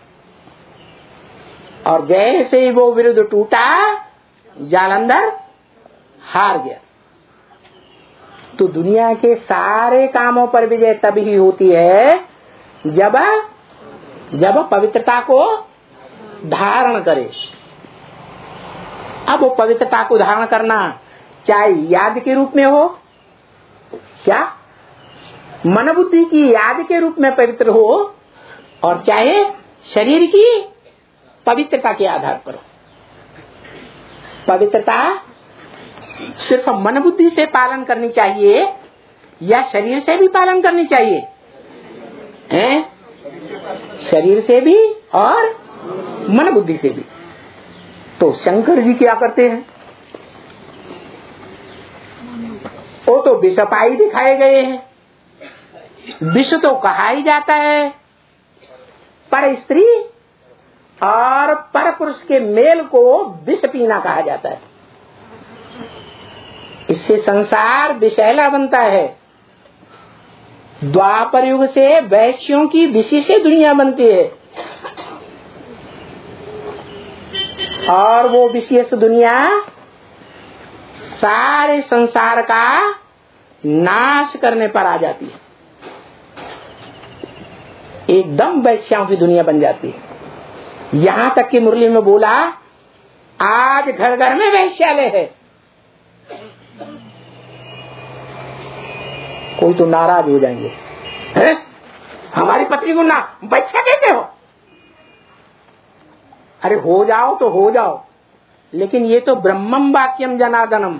Speaker 1: और जैसे ही वो विरुद्ध टूटा, जालंधर हार गया। तो दुनिया के सारे कामों पर विजय तभी होती है जब जब पवित्रता को धारण करे। अब वो पवित्रता को धारण करना चाहे याद के रूप में हो, क्या मन बुद्धि की याद के रूप में पवित्र हो, और चाहे शरीर की पवित्रता के आधार पर हो। पवित्रता सिर्फ मन बुद्धि से पालन करनी चाहिए या शरीर से भी पालन करनी चाहिए? हैं? शरीर से भी और मन बुद्धि से भी। तो शंकर जी क्या करते हैं? वो तो विषपाई दिखाए गए हैं। विष तो कहा ही जाता है, पर स्त्री और पर पुरुष के मेल को विष पीना कहा जाता है। इससे संसार विषैला बनता है। द्वापर युग से वैश्यों की विशेष दुनिया बनती है, और वो विशेष दुनिया सारे संसार का नाश करने पर आ जाती है। एकदम वैश्याओं की दुनिया बन जाती है। यहाँ तक कि मुरली में बोला आज घर घर में वैश्यालय है। कोई तो नाराज हो जाएंगे, है? हमारी पत्नी को ना वैश्या कहते हो? अरे हो जाओ तो हो जाओ, लेकिन ये तो ब्रह्मम वाक्यम जनार्दनम।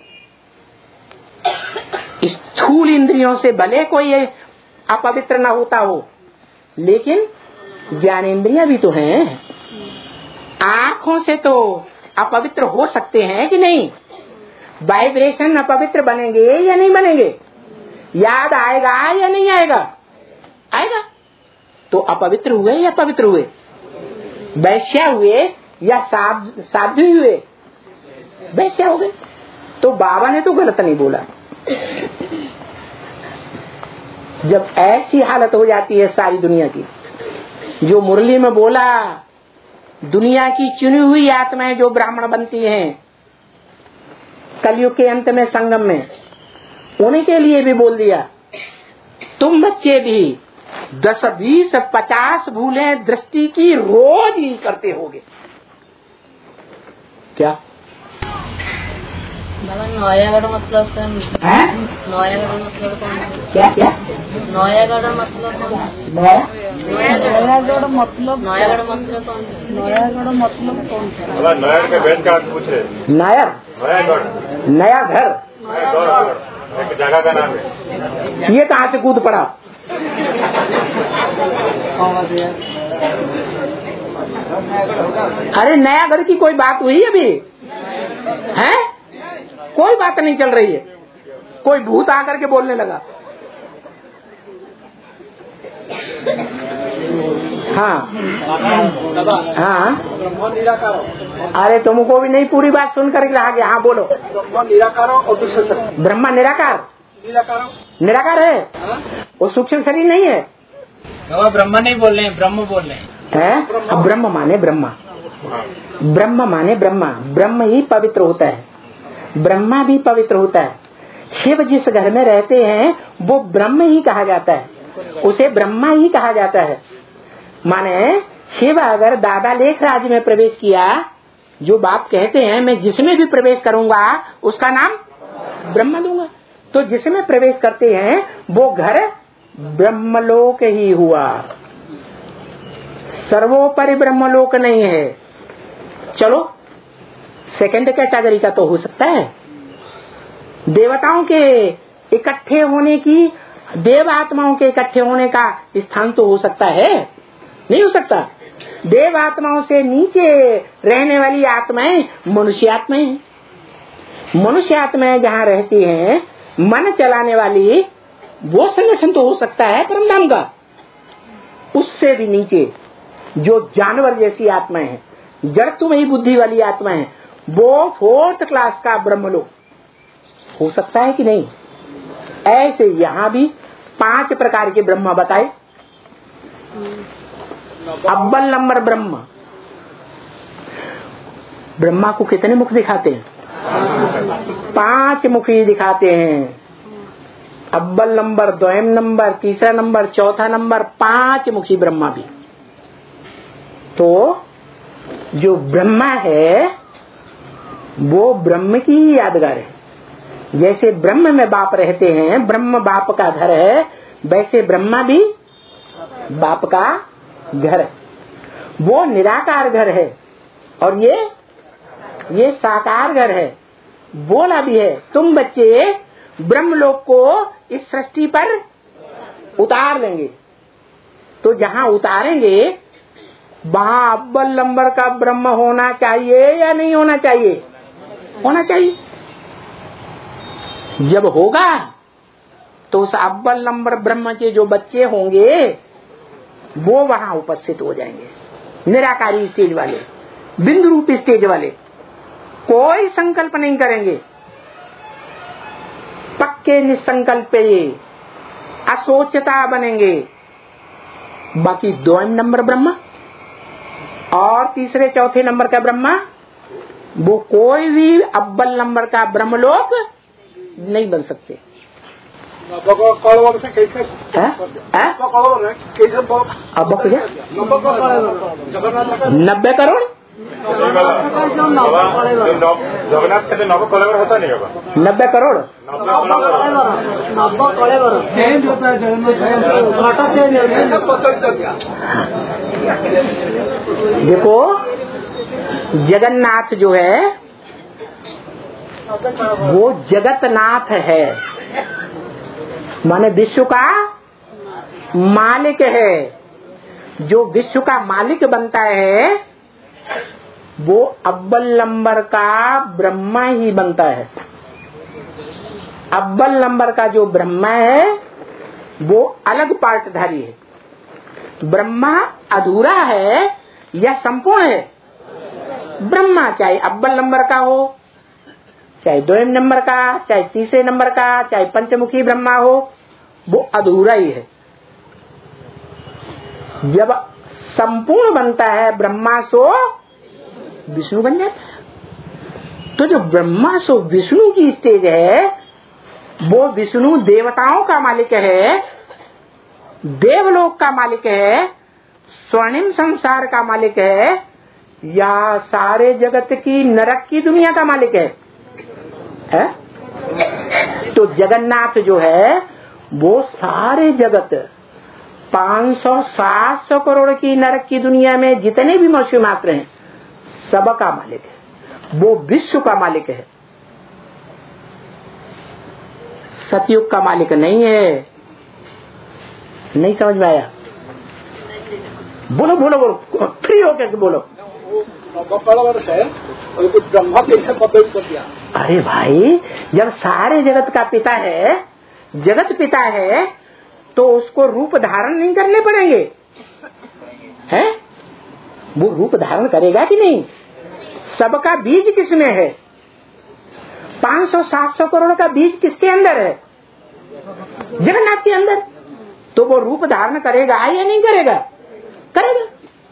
Speaker 1: स्थूल इंद्रियों से भले कोई अपवित्र ना होता हो, लेकिन ज्ञानेंद्रियां भी तो हैं। आँखों से तो अपवित्र हो सकते हैं कि नहीं? वाइब्रेशन अपवित्र बनेंगे या नहीं बनेंगे? याद आएगा या नहीं आएगा? आएगा। तो अपवित्र हुए या पवित्र हुए? वैश्या हुए या साध्वी हुए? वैश्या हो गए। तो बाबा ने तो गलत नहीं बोला। जब ऐसी हालत हो जाती है सारी दुनिया की, जो मुरली में बोला दुनिया की चुनी हुई आत्माएं जो ब्राह्मण बनती हैं कलयुग के अंत में संगम में, उन्हीं के लिए भी बोल दिया तुम बच्चे भी दस बीस पचास भूलें दृष्टि की रोज ही करते होगे। क्या
Speaker 2: नौयागढ़ मतलब नौयागढ़ मतलब कौन?
Speaker 1: क्या क्या
Speaker 2: नौयागढ़ मतलब कौन?
Speaker 4: नयागढ़ मतलब
Speaker 2: नौयागढ़ मतलब कौन?
Speaker 4: नयागढ़ मतलब कौन?
Speaker 3: नया के बैंक का पूछे।
Speaker 1: नायर
Speaker 3: नयागढ़
Speaker 1: नया घर,
Speaker 3: एक जगह का नाम है।
Speaker 1: ये कहाँ से कूद पड़ा? अरे नयागढ़ की कोई बात हुई अभी है? कोई बात नहीं चल रही है। कोई भूत आकर के बोलने लगा। हाँ हाँ, अरे तुमको भी नहीं पूरी बात सुन करके रहा गया। हाँ बोलो।
Speaker 3: निराकार और दूसरे शरीर।
Speaker 1: ब्रह्मा निराकार
Speaker 3: निराकार
Speaker 1: निराकार है, वो सूक्ष्म शरीर नहीं है।
Speaker 5: ब्रह्मा नहीं बोल रहे हैं, ब्रह्म बोल रहे हैं।
Speaker 1: है? अब ब्रह्म माने ब्रह्मा, ब्रह्म माने ब्रह्मा, ब्रह्म ही पवित्र होता है, ब्रह्मा भी पवित्र होता है। शिव जिस घर में रहते हैं वो ब्रह्म ही कहा जाता है, उसे ब्रह्मा ही कहा जाता है। माने शिव अगर दादा लेखराज में प्रवेश किया, जो बाप कहते हैं मैं जिसमें भी प्रवेश करूंगा उसका नाम ब्रह्म दूंगा, तो जिसमें प्रवेश करते हैं वो घर ब्रह्मलोक ही हुआ, सर्वोपरि ब्रह्मलोक नहीं है। चलो सेकंड कैटेगरी का तो हो सकता है, देवताओं के इकट्ठे होने की, देव आत्माओं के इकट्ठे होने का स्थान तो हो सकता है, नहीं हो सकता। देव आत्माओं से नीचे रहने वाली आत्माएं मनुष्य आत्माएं, मनुष्य आत्माएं जहाँ रहती हैं मन चलाने वाली, वो संगठन तो हो सकता है परमधाम का। उससे भी नीचे जो जानवर जैसी आत्माएं हैं, जड़त्वमयी बुद्धि वाली आत्माएं हैं, वो फोर्थ क्लास का ब्रह्मलोक हो सकता है कि नहीं। ऐसे यहाँ भी पांच प्रकार के ब्रह्मा बताए। अव्वल नंबर ब्रह्म, ब्रह्मा को कितने मुख दिखाते हैं? पांच मुखी दिखाते हैं। अव्वल नंबर, द्वयम नंबर, तीसरा नंबर, चौथा नंबर, पांच मुखी ब्रह्मा भी। तो जो ब्रह्मा है वो ब्रह्म की ही यादगार है। जैसे ब्रह्म में बाप रहते हैं, ब्रह्म बाप का घर है, वैसे ब्रह्मा भी बाप का घर है। वो निराकार घर है और ये ये साकार घर है। बोला भी है तुम बच्चे ब्रह्मलोक को इस सृष्टि पर उतार लेंगे। तो जहाँ उतारेंगे वहाँ अव्वल नंबर का ब्रह्म होना चाहिए या नहीं होना चाहिए? होना चाहिए। जब होगा तो उस अव्वल नंबर ब्रह्म के जो बच्चे होंगे वो वहाँ उपस्थित हो जाएंगे। निराकारी स्टेज वाले, बिंदु रूपी स्टेज वाले, कोई संकल्प नहीं करेंगे, पक्के निसंकल्प, असोचता बनेंगे। बाकी दो नंबर ब्रह्मा और तीसरे चौथे नंबर का ब्रह्मा, वो कोई भी अव्वल नंबर का ब्रह्मलोक नहीं बन सकते। नब्बे करोड़
Speaker 3: जगन्नाथ के नब्बे कलेवर होता नहीं होगा।
Speaker 1: नब्बे करोड़
Speaker 4: चेंज होता है,
Speaker 1: देखो जगन्नाथ जो है वो जगतनाथ है, माने विश्व का मालिक है। जो विश्व का मालिक बनता है वो अव्वल नंबर का ब्रह्मा ही बनता है। अव्वल नंबर का जो ब्रह्मा है वो अलग पार्टधारी है। ब्रह्मा अधूरा है या संपूर्ण है? ब्रह्मा चाहे अव्वल नंबर का हो, चाहे द्वयम नंबर का, चाहे तीसरे नंबर का, चाहे पंचमुखी ब्रह्मा हो, वो अधूरा ही है। जब संपूर्ण बनता है, ब्रह्मा सो विष्णु बन जाता है। तो जो ब्रह्मा सो विष्णु की स्टेज है, वो विष्णु देवताओं का मालिक है, देवलोक का मालिक है, स्वर्णिम संसार का मालिक है, या सारे जगत की नरक की दुनिया का मालिक है, है? तो जगन्नाथ जो है वो सारे जगत पाँच सौ सात सौ करोड़ की नरक की दुनिया में जितने भी मनुष्य मात्र हैं सबका मालिक है, वो विश्व का मालिक है, सतयुग का मालिक नहीं है। नहीं समझ में आया? बोलो बोलो बोलो, फ्री होकर बोलो।
Speaker 5: ब्रह्मा कैसे पकड़ कर दिया?
Speaker 1: अरे भाई, जब सारे जगत का पिता है, जगत पिता है, तो उसको रूप धारण नहीं करने पड़ेंगे, हैं? वो रूप धारण करेगा कि नहीं? सबका बीज किसमें है? पाँच सौ सात सौ करोड़ का बीज किसके अंदर है? जगन्नाथ के अंदर। तो वो रूप धारण करेगा या नहीं करेगा? करेगा।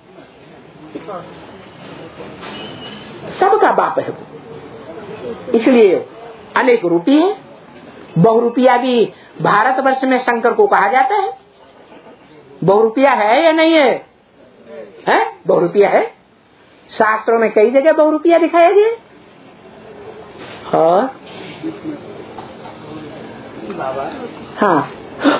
Speaker 1: सबका बाप है वो, इसलिए अनेक रूपी है। बहुरूपिया भी भारतवर्ष में शंकर को कहा जाता है। बहुरूपिया है या नहीं है? है? बहुरूपिया है। शास्त्रों में कई जगह बहुरूपिया दिखाया गया। और हाँ,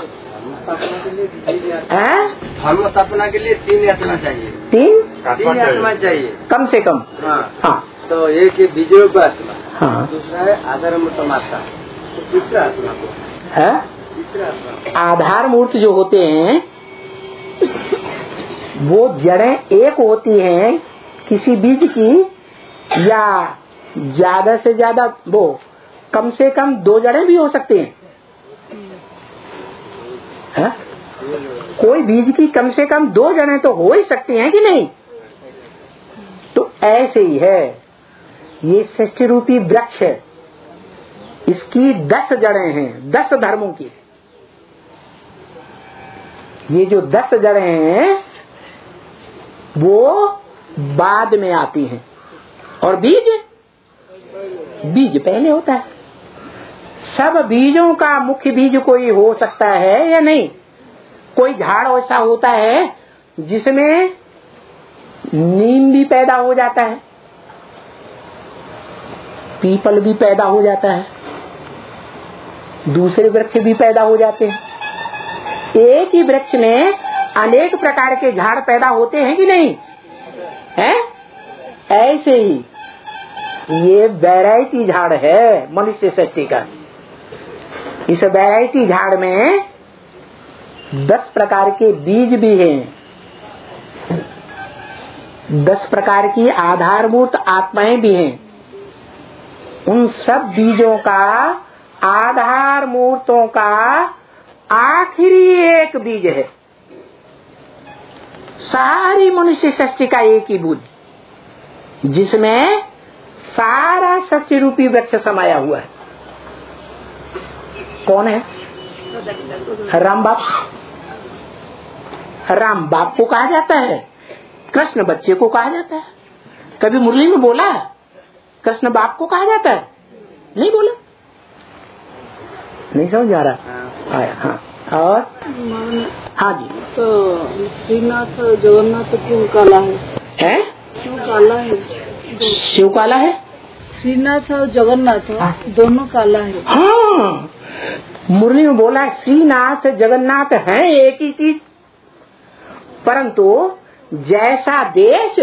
Speaker 5: धर्म स्थापना के लिए तीन यातना चाहिए।
Speaker 1: तीन
Speaker 5: तीन आत्मा चाहिए
Speaker 1: कम से कम।
Speaker 5: हाँ,
Speaker 1: हाँ।
Speaker 5: तो एक है बीजों का आत्मा,
Speaker 1: हाँ।
Speaker 5: दूसरा है आधार मूर्त माता, तो तीसरा आत्मा को
Speaker 1: है?
Speaker 5: तीसरा आत्मा
Speaker 1: आधार मूर्त जो होते हैं वो जड़ें एक होती हैं किसी बीज की, या ज्यादा से ज्यादा वो कम से कम दो जड़ें भी हो सकती हैं, है? कोई बीज की कम से कम दो जड़ें तो हो ही सकती हैं कि नहीं? तो ऐसे ही है ये सृष्टि रूपी वृक्ष है, इसकी दस जड़ें हैं, दस धर्मों की। ये जो दस जड़ें हैं वो बाद में आती हैं, और बीज बीज पहले होता है। सब बीजों का मुख्य बीज कोई हो सकता है या नहीं? कोई झाड़ ऐसा होता है जिसमें नीम भी पैदा हो जाता है, पीपल भी पैदा हो जाता है, दूसरे वृक्ष भी पैदा हो जाते हैं। एक ही वृक्ष में अनेक प्रकार के झाड़ पैदा होते हैं कि नहीं? है? ऐसे ही ये वैरायटी झाड़ है मनुष्य सृष्टि का। इस वैरायटी झाड़ में दस प्रकार के बीज भी हैं, दस प्रकार की आधारभूत आत्माएं भी हैं। उन सब बीजों का, आधार मूर्तों का आखिरी एक बीज है। सारी मनुष्य सृष्टि का एक ही बीज, जिसमें सारा सृष्टि रूपी वृक्ष समाया हुआ है। कौन है? राम बाप। राम बाप को कहा जाता है, कृष्ण बच्चे को कहा जाता है। कभी मुरली में बोला कृष्ण बाप को कहा जाता है? नहीं बोला। नहीं समझ आ रहा? आया। हाँ। और हाँ जी।
Speaker 2: तो श्रीनाथ जगन्नाथ क्यों काला है?
Speaker 1: है?
Speaker 2: क्यों काला है?
Speaker 1: शिव काला है?
Speaker 2: श्रीनाथ और जगन्नाथ दोनों काला है।
Speaker 1: हाँ, मुरली में बोला श्रीनाथ जगन्नाथ हैं एक ही चीज, परंतु जैसा देश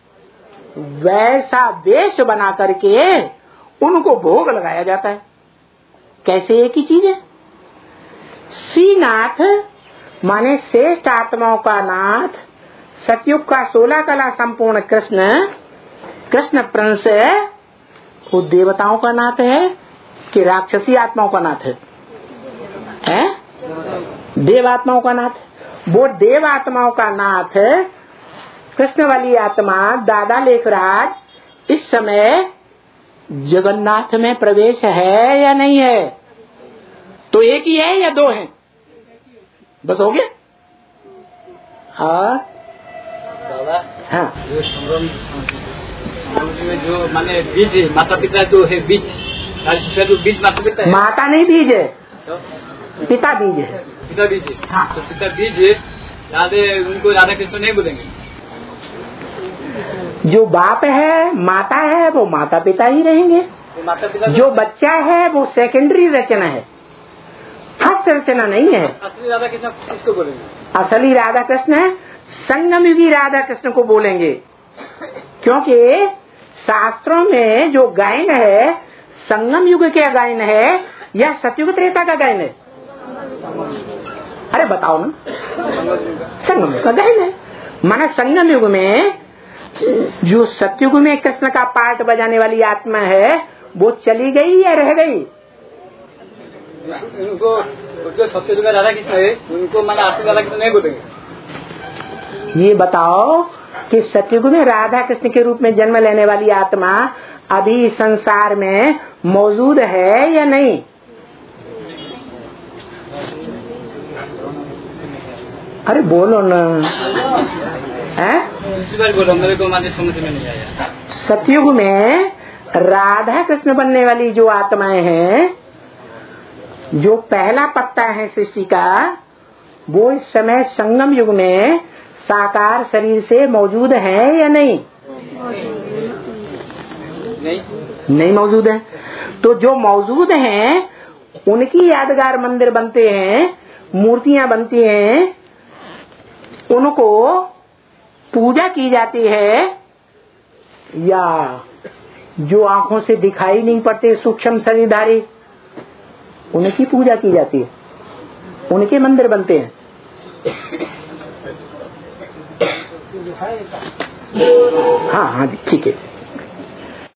Speaker 1: वैसा वेश बना करके उनको भोग लगाया जाता है। कैसे एक ही चीज है? श्रीनाथ माने श्रेष्ठ आत्माओं का नाथ, सतयुग का सोलह कला संपूर्ण कृष्ण, कृष्ण प्रणस वो देवताओं का नाथ है कि राक्षसी आत्माओं का नाथ है? है? देव आत्माओं का नाथ। वो देव आत्माओं का नाथ कृष्ण वाली आत्मा दादा लेखराज इस समय जगन्नाथ में प्रवेश है या नहीं है? तो एक ही है या दो हैं? बस हो गया। हाँ, हाँ
Speaker 5: जो संगम संगम में जो माने बीज है, माता पिता जो है बीज, जो बीज माता पिता है।
Speaker 1: माता नहीं बीज है,
Speaker 5: तो
Speaker 1: पिता बीज है।
Speaker 5: पिता बीज है।
Speaker 1: हाँ।
Speaker 5: तो पिता बीज है, राधे उनको राधा कृष्ण नहीं बोलेंगे।
Speaker 1: जो बाप है, माता है, वो माता पिता ही रहेंगे।
Speaker 5: तो माता पिता
Speaker 1: जो बच्चा है वो सेकेंडरी रचना है, फर्स्ट रचना नहीं है।
Speaker 5: असली राधा कृष्ण किसको बोलेंगे?
Speaker 1: असली राधा कृष्ण है संगम युगी राधा कृष्ण को बोलेंगे, क्योंकि शास्त्रों में जो गायन है संगम युग का गायन है या सतयुग त्रेता का गायन है? अरे बताओ ना, संगम युग का गायन है। माना संगम युग में जो सतयुग में कृष्ण का पार्ट बजाने वाली आत्मा है वो चली गई या रह गई?
Speaker 5: उनको जो सत्ययुग राधा कृष्ण है उनको माना असली राधा कृष्ण नहीं बोलेंगे।
Speaker 1: ये बताओ कि सतयुग में राधा कृष्ण के रूप में जन्म लेने वाली आत्मा अभी संसार में मौजूद है या नहीं? अरे बोलो ना, हैं?
Speaker 5: इसी बार बोलो, मेरे को माने समझ में नहीं आया।
Speaker 1: सतयुग में राधा कृष्ण बनने वाली जो आत्माएं हैं, जो पहला पत्ता है सृष्टि का, वो इस समय संगम युग में साकार शरीर से मौजूद है या नहीं?
Speaker 5: नहीं
Speaker 1: नहीं मौजूद है। तो जो मौजूद हैं उनकी यादगार मंदिर बनते हैं, मूर्तियां बनती हैं, उनको पूजा की जाती है, या जो आंखों से दिखाई नहीं पड़ते सूक्ष्म शरीरधारी उनकी पूजा की जाती है, उनके मंदिर बनते हैं। हाँ हाँ जी ठीक है।